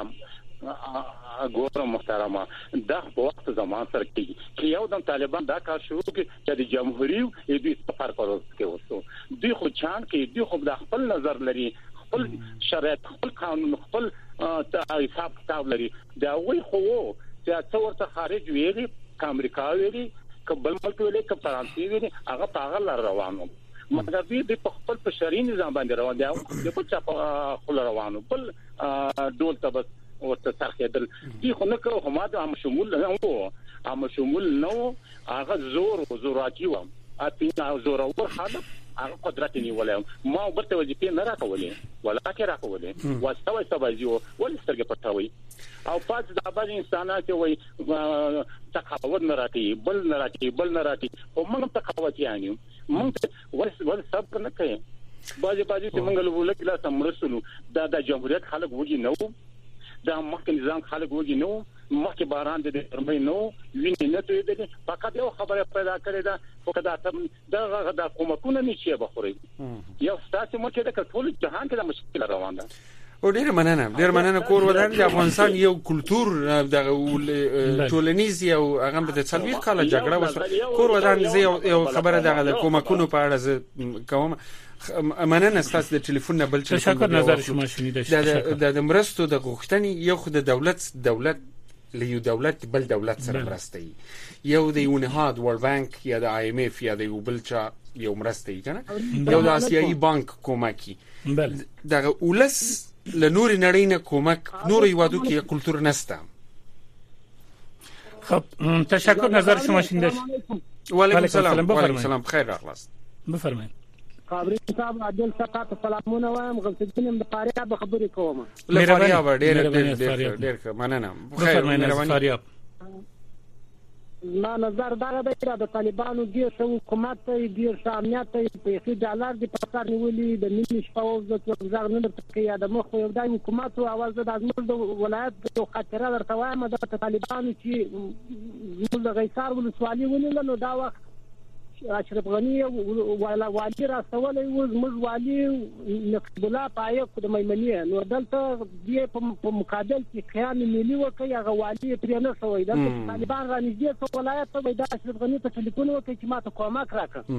محترمه دا په وخت زمان سره کېږي چې یو دم طالبان دا کار شروع کړي چې د جمهوریت دوی سفر کولو کې وسو. دوی خو چان کې دوی خو د خپل نظر لري، خپل شرایط، خپل قانون، خپل حساب کتاب لري. دا وایي خو چې څو ورته خارج ویلي، امریکا ویلي، کبل ملک ویلي، کب فرانسې ویلي، هغه پاغل روانو. مګر دوی په خپل بشري نظام باندې روان دي، د په چا خپل روانو بل ډول ته او تسخیدل. دي خو نه کوم ما د عام شمول نه وو، عام شمول نو هغه زوراتي و اته زور او حالت هغه قدرت نیولای ما برته وظیفه نه راکولې ولا کې راکولې واستوي سبازیو ول سترګې پټوي او پات د بعض انسانات وي تقاوت نه راکې بل نه راکې او موږ تقاوت یانیو موږ ول سب نه کوي بعضي چې موږ له ولکلا سمرسلو د جمهوریت خلک وږي نو دا مخکې نظام خلک وږي نو مخکې باران د درمې نو ویني نه توي دي فقط یو خبره پیدا کړې ده فقط دا کومکونه نشي بخوري یو ستاسو مکه د ټول جهان کې د مشکل روان ده. او ډیر مننه کور ودان د افغانستان یو کلچر د ټولنیز یو هغه په تصویر کاله جګړه وسو کور ودان زی یو خبره د کومکونو په اړه کوم مننه ستاسو د ټلیفون نه بل تشکر نظر شما شنیده د مرستو د غوښتنې یو خو د دولت لیو دولت بل دولت سره مرسته یو د یونهاد ورلد بانک یا د آی ام اف یا د بل چا یو مرسته کنه یو د آسیایي بانک کومکی دغه ولس له نور نړۍ نه کومک نور هیوادو کې کلتور نشته. خب تشکر، نظر شما شنیده شد. وعلیکم السلام. وعلیکم السلام، بخیر راغلاست. بفرمایید. خبري صاحب عادل سقاط سلامونه وایم، غلطین د فاریاب خبرې کوم. له فاریاب ډېر مننه. بخیر فاریاب. ما نظر دا دی چې د طالبانو ډیر څه حکومت ته ډیر څه امنیت ته پیسې ډالر د پکار نیولې د نیمه شپه او د ځغ نه درته یا د مخ یو دای حکومت او اواز د ازمل د ولایت د خطر درته وایم د طالبانو چې موږ د غیثار ولسوالي ونیول نو دا وخت اشرف غنی ولا والي راستولې و زموږ والي نقيب الله پایق د میمنې نو دلته دی په مقابل کې خیال ملي وکي هغه والي پرې نه شوی د طالبان را نږدې څو ولایت ته د اشرف غنی په ټلیفون وکي چې ماته کومک راکړه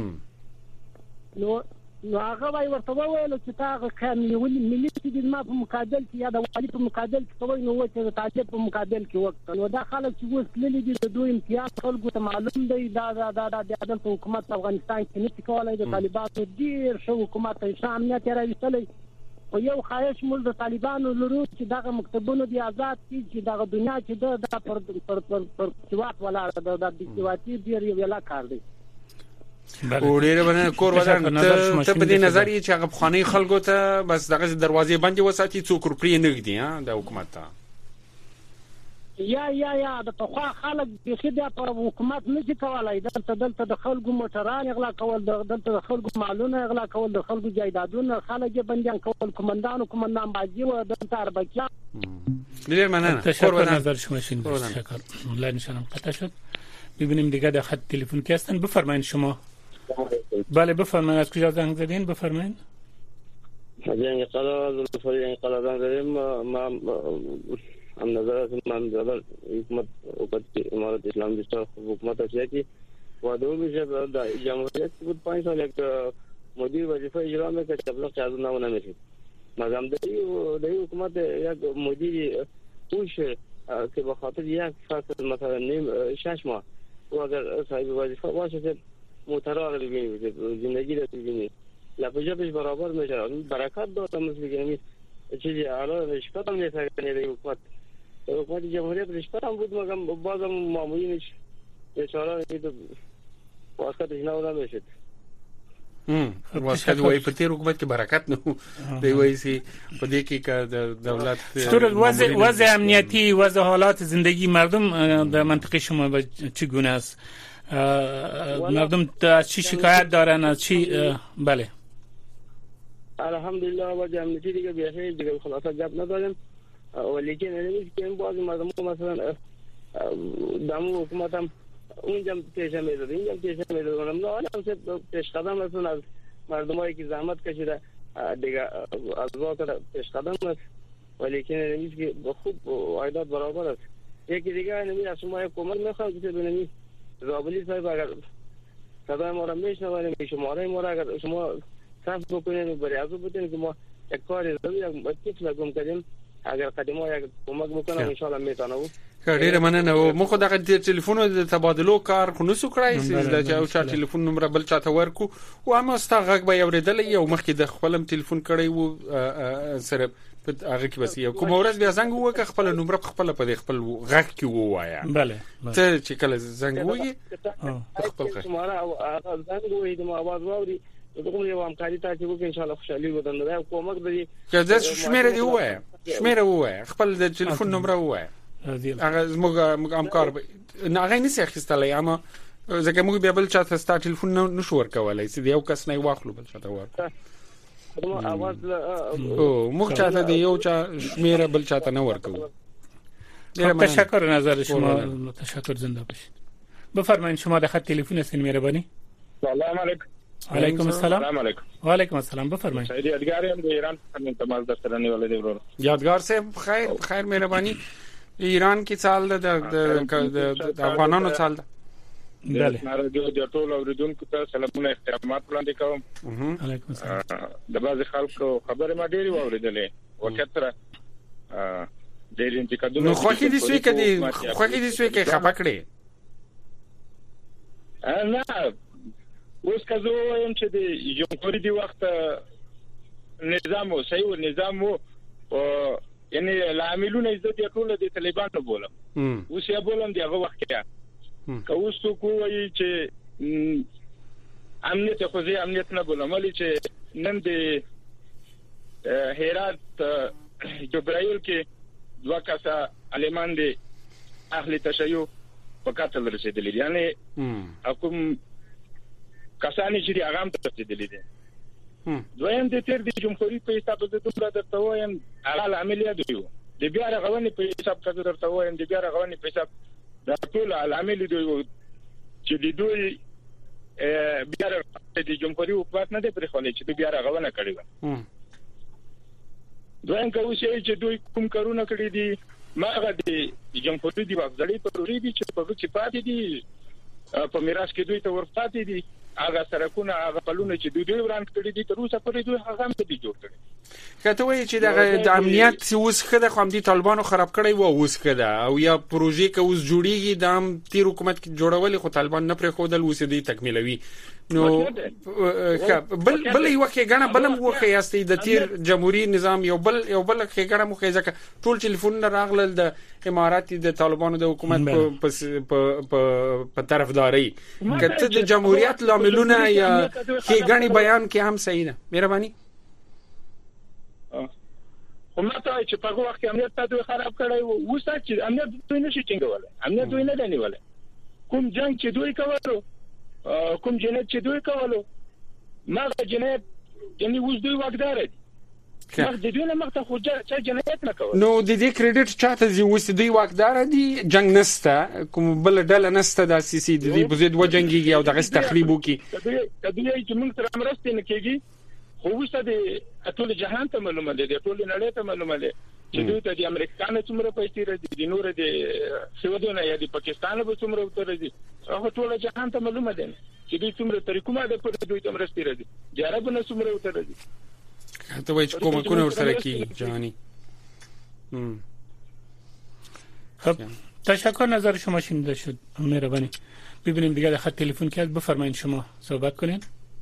نو هغه وايي ورته وویل چې تا خیال ملي چې د ما په مقابل کې یا د والي په مقابل کې کوي نو چې تاسو په مقابل کې وکړه نو دا خلک چې وسلې دي د دوی امتیاز خلکو ته معلوم دی دا د عدالت حکومت افغانستان کې نه کولای د طالبانو ډیر شو حکومت ته امنیت راوستلی او یو خواهش موږ د طالبانو لرو چې دغه مکتبونو دی آزاد کی چې دغه دنیا چې د پر سوات ولاړ د دیواتي ډیر یو لا کار دی. او ډیره باندې کور ودان ته په دې نظر چې هغه خاني خلکو ته بس دغه دروازې باندې وساتي څوک روپری نه غدي د حکومت ته یا د توخوا خلک به خدای په حکومت نه کولای دلته د خلکو موټران اغلا کول دلته د خلکو مالونه اغلا کول د خلکو جایدادونه خلک بنديان کول کومندان باجی و دلته اربکیا ډیر مننه. تشکر نظر شما شنید. تشکر. لا نشانم قطع شد. ببینیم دیگه در خط تلفن کی هستن. بفرمایید شما. بله بفرمایید. از کجا زنگ زدین؟ بفرمایید. جنگ قرار زنگ زدیم. ما هم نظر من در حکومت امارت اسلام دیشتر حکومت است که وادو میشه در جمهوریت بود 5 سال یک مدیر وظیفه اجرا میکنه که ابلاغ چارو نمیشه. مگم در حکومت یک مدیر پوش که به خاطر یک فصل مثلا نیم 6 ماه و اگر صاحب وظیفه باشه که موترا رو ببینید زندگی رو ببینید لپجابش برابر میشه برکت داد مثل که چیزی اعلی رشوت هم نیست در حکومت جمهوریت رشوت هم بود مگم بازم معمولینش بیچاره واسطش نمیشد. واسطه وای په تیر حکومت کې برکت نه دی وای سي په دې کې که د دولت وضع امنیتی وضع حالات زندگی مردم در منطقه شما چگونه است؟ مردم از چی شکایت دارن از چی؟ بله الحمدلله وضع امنیتی دیگه بخیر دیگه خلاصه گپ نداریم ولیکن نمیشه که بعض مردم مثلا دمو حکومت هم اونجا پیش میاد اینجا پیش میاد اونم نه الان پیش قدم هستن از مردمایی که زحمت کشیده دیگه از واقع پیش قدم است ولیکن نمیشه که خوب عایدات برابر است. یکی دیگه نمیشه از شما کمک میخوام که ببینید رابلی صاحب اگر صدای ما را میشنوید شماره ما را اگر شما صرف بکنید برای ازو بتونید که ما یک کاری رو یک طفل گم کردیم اگر قدمه یک کمک بکنم ان شاء الله میتونم. ډیره مننه. او مخ دغه ټلیفون د تبادلو کار خو نسو کړای چې دا چا ټلیفون نمبر بل چاته ورکو او هم ستغه به اوریدل یو مخکې د خپلم ټلیفون کړی وو سره په هغه کې بس یو کوم ورځ بیا زنګ وکړ خپل نمبر خپل په خپل غږ کې ووایا. بله ته چې کله زنګ وې خپل غږ شماره او زنګ وې د आवाज واوري دغه یو همکاري تاسو وکړئ ان شاء الله خوشحالي ودان دا کومک دی که د شمیره دی وای شمیره وای خپل د ټلیفون نمبر وای هغه زموږ همکار نه هغه نشي اخیستلای اما ځکه موږ بیا بل چاته ستاسو ټلیفون نشو ورکولای چې یو کس نه واخلو بل چاته ورکو आवाज او موږ چاته دی یو چا شمیره بل چاته نه ورکو. تشکر نظر شما. تشکر زنده باشید. بفرمایید شما د خط تلفن هستین مهربانی. سلام علیکم. علیکم السلام. سلام علیکم. و علیکم السلام. بفرمایید. سید یادګار هم د ایران څخه تماس در سره نیولې دی ورور. یادګار صاحب خیر مهربانی. ایران کې سال د افغانانو سال ده. بله. د ټول اوریدونکو ته سلامونه احترامات وړاندې کوم. علیکم السلام. د بعض خلکو خبره ما ډېری واوریدلې وکړه ډېر انتقادونه. نو خوښی دي سوي کې خپه کړې. نه اوس که زه وایم چې د جمهوریت دی وخت نظام او صحیح نظام او یعنی لاملونه عزت ټول د طالبانو بولم اوس یې بولم دی هغه وخت کې که اوس تو کوی چې امنیت خو زه امنیت نه بولم ولې چې نن د هرات جبرائیل کې دوه کسه علمان دي اهل تشیع په قتل رسیدلي یعنی حکوم کسانی چې هغه هم رسیدلي دي دویم د تیر د جمهوریت په حساب د دومره درته وایم هغه عملیات دی د بیا رغونې په حساب کې درته وایم د بیا رغونې په حساب د ټول عمل دی چې د دوی بیا د جمهوریت حکومت نه دی پرې خولې چې بیا رغونه کړې و دویم کوي چې دوی کوم کارونه کړی دي ماغه د جمهوریت دی وغځړې پروري دي چې په کې پاتې دي په میراث کې دوی ته ورپاتې دي هغه سرکونه هغه پلونه چې دوی وران کړی دي تر اوسه پورې دوی هغه هم دي جوړ کړی کته وایي چې د امنیت اوس خده خو هم دي طالبانو خراب کړی و اوس خده او یا پروژې که اوس جوړیږي د تیر حکومت کې جوړول خو طالبان نه پرې خودل اوس دې تکمیلوي نو بل یو کې غنه بلم وخه یاستي د تیر جمهوریت نظام یو بل کې غنه مخه ځکه ټول ټلیفون راغلل د اماراتي د طالبانو د حکومت په طرفداري کته د جمهوریت لاملونه یا کې غني بیان کې هم صحیح ده مهرباني همته چې په هغه وخت کې امنیت ته خراب کړی و اوس چې امنیت دوی نشي ټینګولای امنیت دوی نه دنیولای کوم جنگ چې دوی کولو کوم جنایت چې دوی کولو ماغه جنایت یعنی اوس دوی واقدار دي مخ د دوی نه مخته خو چې جنایت نه کول نو د دې کریډټ چاته دی اوس دوی واقدار دي جنگ نسته کوم بل ډله نسته د سیسي د دې بزید و جنگي او دغه تخریب وکي کدی چې موږ تر امرسته نه کېږي خو وسته د ټول جهان ته معلومه ده ټول نړۍ ته معلومه ده چې دوی ته د امریکانو څومره پیسې راځي د نور د سعودونه یا د پاکستان به څومره راځي هغه ټول جهان ته معلومه ده چې دوی څومره طریقونه ده پر دوی ته مرستې راځي د عربونو څومره راځي ته وایي چې کومه ورسره کی جهانی خب تشکر نظر شما شنیده شد مهربانی ببینیم دیگه در خط تلفن که بفرمایید شما صحبت کنین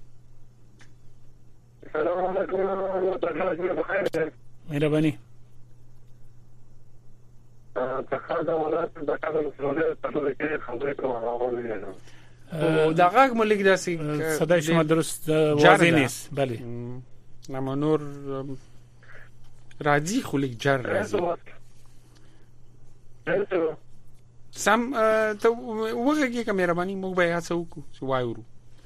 سلام علیکم مهربانی دقیق ملک دستی صدای شما درست واضح نیست بله اما نور راځي خو لیک جر راځي سم ته وګورئ چې مهرباني موږ به هڅه وکړو چې وایو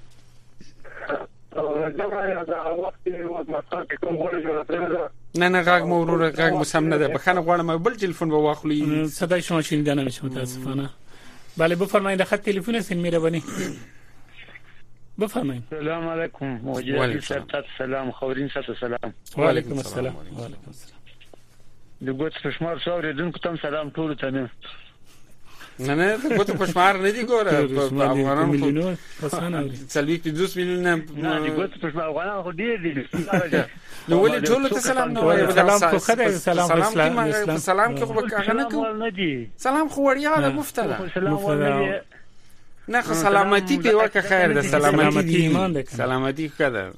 نه غاګ مو ورور غاګ مو سم نه ده بخنه غواړم بل تلیفون به واخلي صدای شما شنیده نمیشه متاسفانه بله بفرمایید خط تلفن است مهربانی بفرمایید سلام علیکم موجودی سرت سلام خورین ست سلام و علیکم السلام و علیکم السلام دغه څه شمار څورې دونکو تم سلام ټول ته نه نه دغه څه شمار نه دی ګوره افغانانو میلیونو پسانه سلوي 2 میلیون نه دغه څه شمار افغانانو خو ډیر دي نو ولې ټول ته سلام نه وایي سلام خو خدای سلام اسلام سلام کې خو هغه نه کوي سلام خو وړیا ده مفته ده نه خو سلامتی په ورکه خیر ده سلامتی ایمان ده سلامتی خدا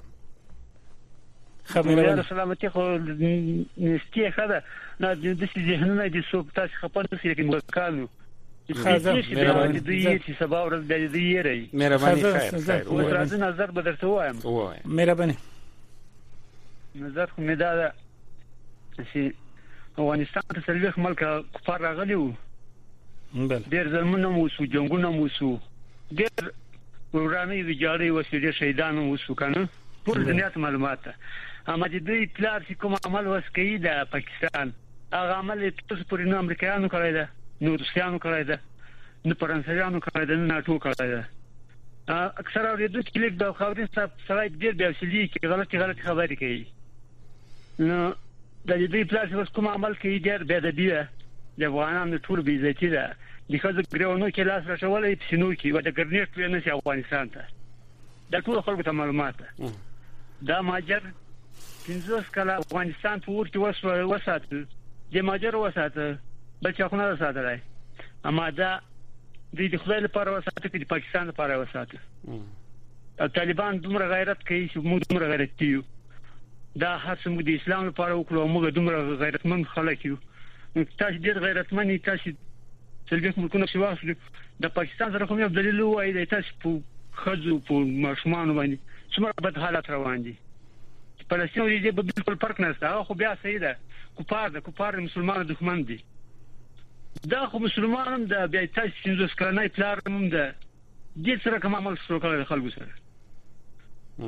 خبره سلامتی خو نستی خدا نه د دې ذهنونه دي څوک تاسو خپل څه کې مکانو مهرباني دوی چې سبا ورځ د دې یری مهرباني خیر او راځي نظر بدرته وایم مهرباني نظر خو مې دا چې افغانستان ته سلوخ ملک کفار راغلی وو ډېر ځلمونه مو سو جنگونه مو سو ډېر ورانې ویجاړې وسیلې شهیدان مو سو کنه ټول دنیا ته معلومات اما چې دوی پلار چې کوم عمل وسکي د پاکستان هغه عمل تاسو پرې نو امریکایانو کړی ده نو روسیانو کړی ده نو فرانسویانو کړی ده نه ناتو کړی ده اکثر اوریدل چې لیک د خبرې سره ډېر بیا وسیلې کې غلط خبرې کوي نو د دې پلار چې کوم عمل کوي ډېر بیا د دې د افغانانو ټول بې عزتي ده دغه ګرونو کې لاس راښولې په سينو کې و د ګرنیټ په نس افغانستان ته د ټول خلکو ته معلومات دا ماجر 15 کاله افغانستان په ورته وساته د ماجر وساته بچا خو نه ساتلای اما دا د خدای لپاره وساته کې د پاکستان لپاره وساته طالبان دومره غیرت کوي چې موږ دومره غیرت کیو دا هر څومره د اسلام لپاره وکړو موږ دومره غیرتمن خلک یو تاسو ډېر غیرتمن تاسو څلګ ملکونه شي واخلو د پاکستان سره کوم یو دلیل وایي د تاسو په خځو په ماشومان باندې څومره بد حالت روان دي فلسطین ورته به بالکل فرق نشته خو بیا صحیح ده کفار مسلمانانو دښمن دي دا خو مسلمانانو د بیا تاسو څنګه سکرنای پلار هم ده دې سره کوم عمل شروع کړل خلکو سره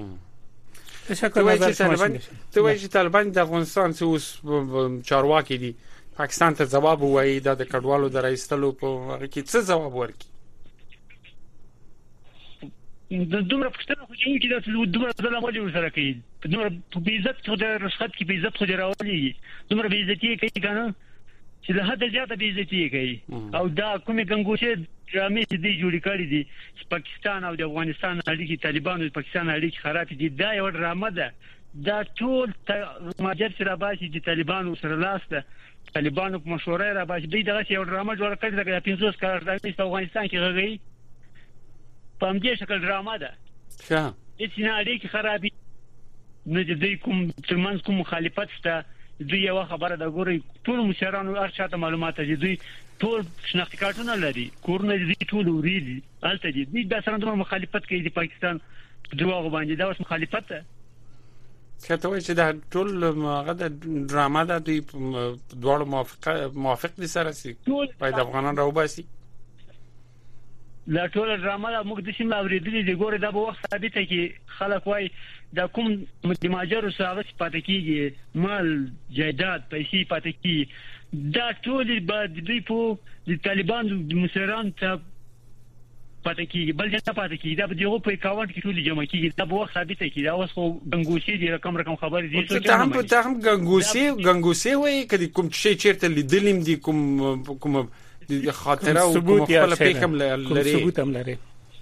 ته وایي چې طالبان د افغانستان څو چارواکي دي پاکستان ته جواب وایي د کډوالو د راځتلو په هغه کې څه جواب ورکړي د دومره پښتنه خو چې د دومره ظلم ولې ورسره کوي دومره په عزت خو د رشخت کې په عزت خو راولي دومره به عزتي کوي کنه چې له حد زیاته به عزتي کوي او دا کومه ګنګوشه ډرامې چې دی جوړ کړی دي چې پاکستان او د افغانستان اړیکې طالبانو د پاکستان اړیکې خراب دي دا یو ډرامه ده دا ټول ماجر سره باسي چې طالبانو سره لاسته طالبانو په مشوره را باسي دغه یو ډرامه جوړ کړی دا 500 کال د افغانستان کې غږی په همدې شکل ډرامه ده ښه هیڅ نه اړیکې خرابې نه دي کوم ترمنځ کوم مخالفت شته دوی یو خبره د ګوري ټول مشرانو ارشاد معلومات دي دوی ټول شناختی کارتونه لري کورونه دي ټول وريدي الته دي دوی د سره د مخالفت کوي د پاکستان دروغ باندې دا اوس مخالفت ده کته وایي چې دا ټول هغه د ډرامه ده دوی دواړو موافق دي سره سي په افغانان راوباسي لا ټول ډرامه دا موږ د سیمه اوریدلې دي ګوره دا به وخت ثابته کې خلک وای دا کوم ماجر سره پاتې کیږي مال جایداد پیسې پاتې کیږي دا ټول به دوی په د طالبانو د مشران ته پاتې کیږي بل څه پاتې کیږي دا به دیغه په اکاونټ کې ټول جمع کیږي دا به وخت ثابته کیږي دا اوس خو ګنګوسی دي رقم خبرې دي ته هم ګنګوسی وای کدي کوم شي چیرته لیدلیم دي کوم د خاطره او کوم خپل پیغام لري ثبوت هم لري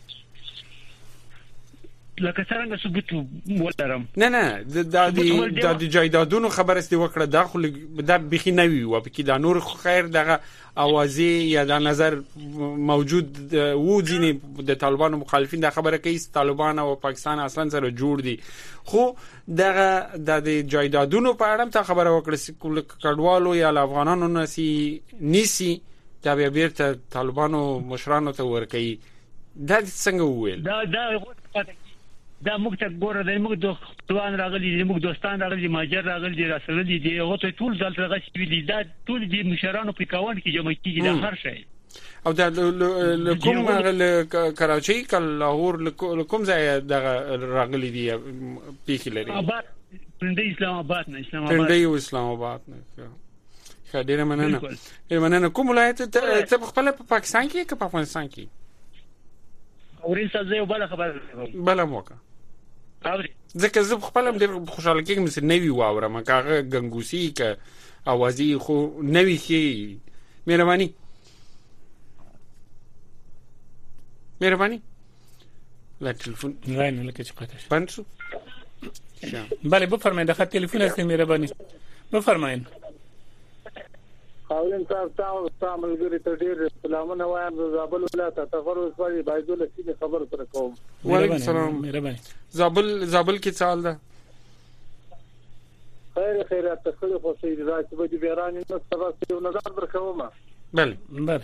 لکه څنګه ثبوت ولرم نه د جایدادونو خبره است وکړه داخل د بخي نوي و په کې د نور خیر دغه اوازې یا د نظر موجود وو ځینې د طالبانو مخالفین د خبره کوي طالبان او پاکستان اصلا سره جوړ دي خو دغه د جایدادونو په اړه ته خبره وکړه کډوالو یا افغانانو نسی دا بیا بیرته طالبانو مشرانو ته ورکړي دا څنګه وویل دا موږ ته ګوره د موږ دوستان راغلي دي موږ دوستان راغلي ماجر راغلي دي راسره دي هغه ته ټول دلته غشي دي دا ټول دي مشرانو په کاوند کې جمع کیږي دا هر شي او دا کوم کراچي کله لاهور کوم ځای دغه راغلي دي پیښ لري آباد پندې اسلام آباد نه ډیره مننه کوم ولایت ته خپل په پاکستان کې که په افغانستان کې اورین څه یو بل خبر بل موقع ځکه زه خپل هم ډیر خوشاله کېږم چې نوی واورم کاغه ګنګوسی ک اوازي خو نوی شي مهرباني لا تلفون نه لکه چې قطع پنځو بله بفرمایئ د خط تلیفون است مهرباني بفرمایئ خاورین تاسو ملګری ته ډیر سلامونه وایم زابل ولایت تفروز وایي بایدول سینه خبر پر کوم وعلیکم السلام مهرباني زابل کې څال ده خیرات ته خو سي راځي به د بیرانی نو سبا یو نظر درکوم بله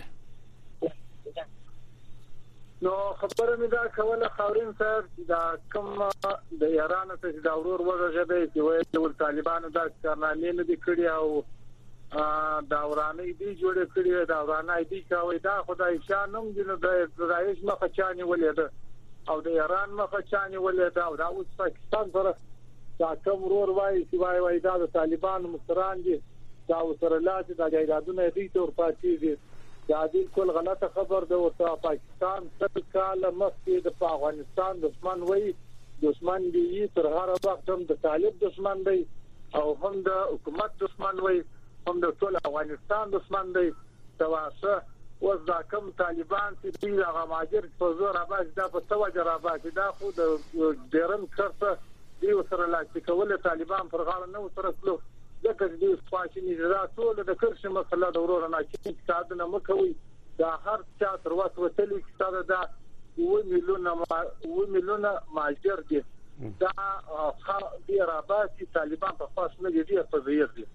نو خبره مې دا کوله خاورین صاحب دا کوم د ایران ته د اورور ورژبه چې وایي طالبانو دا کارنامې نه دي کړی او دا ورانه دي جوړ کړی دا ورانه دي کوي دا خدای شانم دي نو د رئیس مخه چاني ولید او د ایران مخه چاني ولید او دا اوس پاکستان سره دا کوم ورور وایي چې وایي دا د طالبانو مشران دي دا سره لاته د جایدادونو دي تور پاتې دي دا بالکل غلطه خبر ده او پاکستان څه کال مخکې د افغانستان دښمن وایي دښمن دی تر هغه وخت هم د طالب دښمن دی او هم د حکومت دښمن وایي هم د ټول افغانستان دښمن دی تواسه اوس دا کوم طالبان چې دوی هغه ماجر په زور راځي دا په توجه راځي دا خو د ډیرن کرته دی سره لاس کول طالبان پر غاړه نه سره کلو ځکه چې دوی سپاشني دا ټول د کرښې مسله د ورور نه چې کارونه مکوي دا هر چا تر واسه وتلی چې دا 2 میلیونه ماجر دي دا ډیر آبادي طالبان په خاص نه دي ډیر په ځیر دي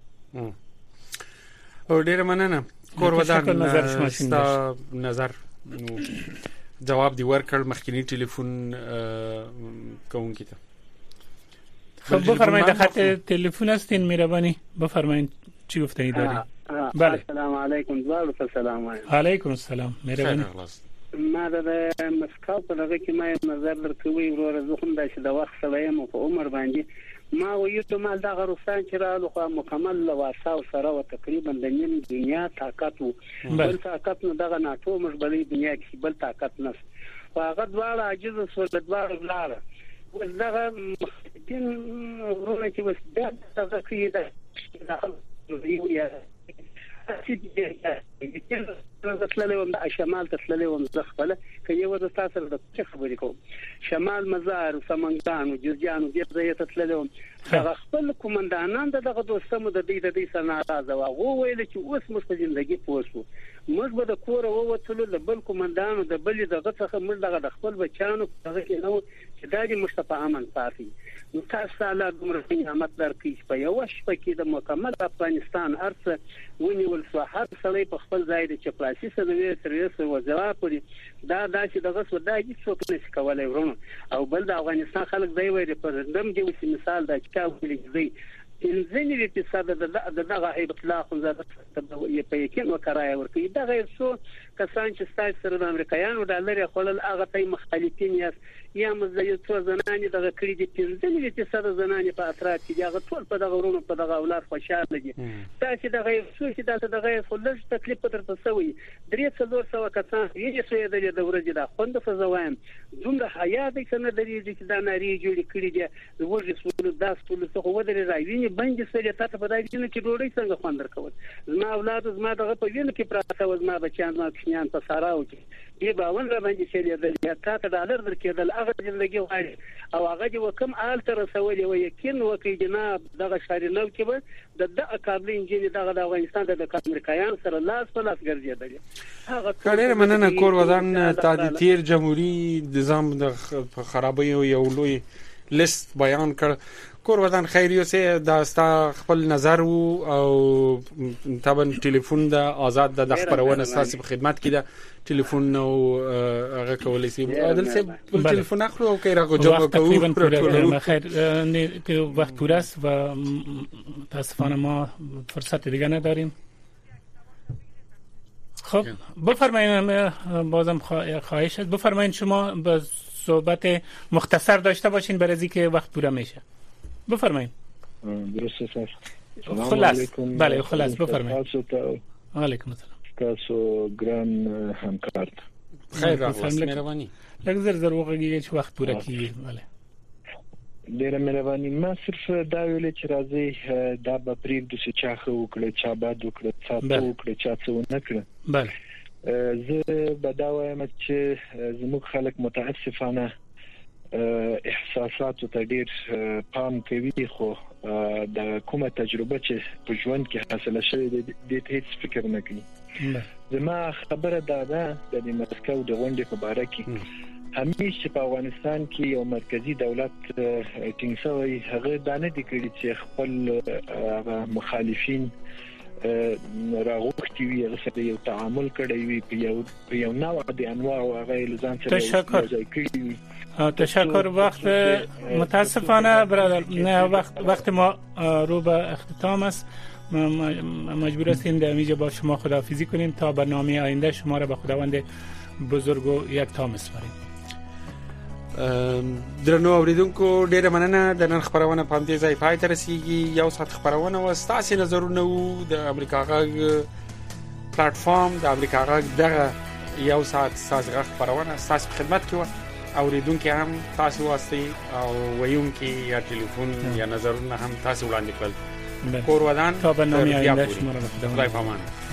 او ډیر مننه کور ودان ستا نظر جواب دی ورکړ مخکینی ټلیفون کوونکی ته خب بفرمایید خط تلفن هستین مهربانی بفرمایید چی گفتنی داری بله السلام علیکم دوالو سلام علیکم السلام مهربانی ما د مسکو په دغه کې ما نظر درکوي ورور زه هم د وخت سره یم په عمر باندې ما ویو ته مال دغه روسان چې رالو خو مکمل لواساو سره او تقریبا د نیم دنیا طاقت وو بل طاقت نه دغه ناتو مشبلې دنیا کې بل طاقت نه هغه دواړه عاجز سول دواړه لاره دغه مختین ورونه چې بس دغه کې دا یو یا تسللې وم د شمال تسللې وم زه خپل کې یو د تاسو سره د خبرې کوم شمال مزار سمنګان او جرجان دې ځای ته تسللې وم هغه خپل کومندانان دغه دوستمو د دې سره ناراضه و ویل چې اوس موږ په ژوندۍ پوسو موږ به د کور ووتلو د بل کومندانو د بل دغه څخه موږ دغه خپل بچانو دغه کې نو چې دا دې مصطفی امن پاتې نو تاسو له دومره نعمت درکې په یو شپه کې د مکمل افغانستان ارڅ ونیول سو هر سړی په خپل ځای د چپلاسي سره سرویس او ځواب پرې دا داسې دغه سودا هیڅ څوک نشي کولای ورونه او بل د افغانستان خلک دی وایي په رندم کې مثال دا چې کاوه انځنی په صد دغه اطلاق زده په یقین وکړای ورکې دغه څو کسان چې ستاسو سره د امریکایانو ډالر خپل هغه ته مخالفین یا مزایل څو زنانې دغه کړي دي انځنی په صد زنانې په اطراف کې دغه ټول په دغه ورونو په دغه اولاد خوشاله دي تاسو دغه څو چې دغه خلل تکلیف پر تسوي 300 کسان یې څه د ورځې د خوند په زوایم دومره حیا د څنګه د دې چې دا نری جوړ کړي دي ورځې سول داس ټول څه ودرې راویني باندې سره تاسو په دای کې چې ډوړې څنګه خوند ورکول زما اولاد زما دغه په وینو کې پراته و زما بچیان ما کښنیان په ساراو کې دی باور را باندې چې د تاسو ډالر درکېدل هغه ژوندۍ غواړي او هغه چې وکم آل تر رسولې و یقین وکي جناب دغه شارینو کې به د کابل انجینر دغه د افغانستان د امریکایان سره لاس په لاس ګرځېدل هغه کړه مننه کور ودان تا د تیر جمهوریت نظام د خرابۍ یو لوی لیست بیان کړ کور ودان خیریو سه دا ستا خپل نظر او طبعا ټلیفون د آزاد د خبرونه اساسي په خدمت کې د ټلیفون او هغه کولای شي عادل سه ټلیفون اخلو او کیرغه جواب کوو تقریبا خیر نه وقت پور است و متاسفانه ما فرصت دیگه نداریم خب بفرمایید بازم خواهش است بفرمایید شما به صحبت مختصر داشته باشین برای اینکه وقت پوره میشه بفرمایید درسته سر خلاص بله خلاص بفرمایید علیکم السلام تاسو ګران همکار خیر راغلاست مهرباني لږ زر وګورئ چې وخت پوره کیږي بله ډیره مهرباني ما صرف دا ویل چې راځي دا به پریږدو چې چا خو وکړي چا باد وکړي چا څو وکړي چا څو نه کړي بله زه به دا وایم چې زموږ خلک متاسفانه احساسات ته ډیر پام کوي خو د کومه تجربه چې په ژوند کې حاصله شوې د هیڅ فکر نه کوي زما خبره ده د مسکو د غونډې په اړه کې همیشه په افغانستان کې یو مرکزی دولت ټینګ شوی هغه دانه دي کړي چې خپل مخالفین راغوښتي وي هغه سره یو تعامل کړی وي په یو نوع د انواع او هغه لزان سره تشکر وقت متاسفانه برادر نه وقت ما رو به اختتام است مجبور هستیم در اینجا با شما خداحافظی کنیم تا برنامه آینده شما را به خداوند بزرگ و یکتا میسپاریم درنو اوریدونکو ډیره مننه د نن خبرونه په دې ځای پای ته رسیدي یو ساعت خبرونه و ستاسو نظرونه د امریکا غږ پلیټ فارم د امریکا غږ دغه یو ساعت ساز غږ خبرونه ستاسو خدمت کې و اوریدونکو هم تاسو واسطه او ویونکو یا ټلیفون یا نظرونه هم تاسو وړاندې کړل کور ودان تا برنامه آینده شما را خدای پامان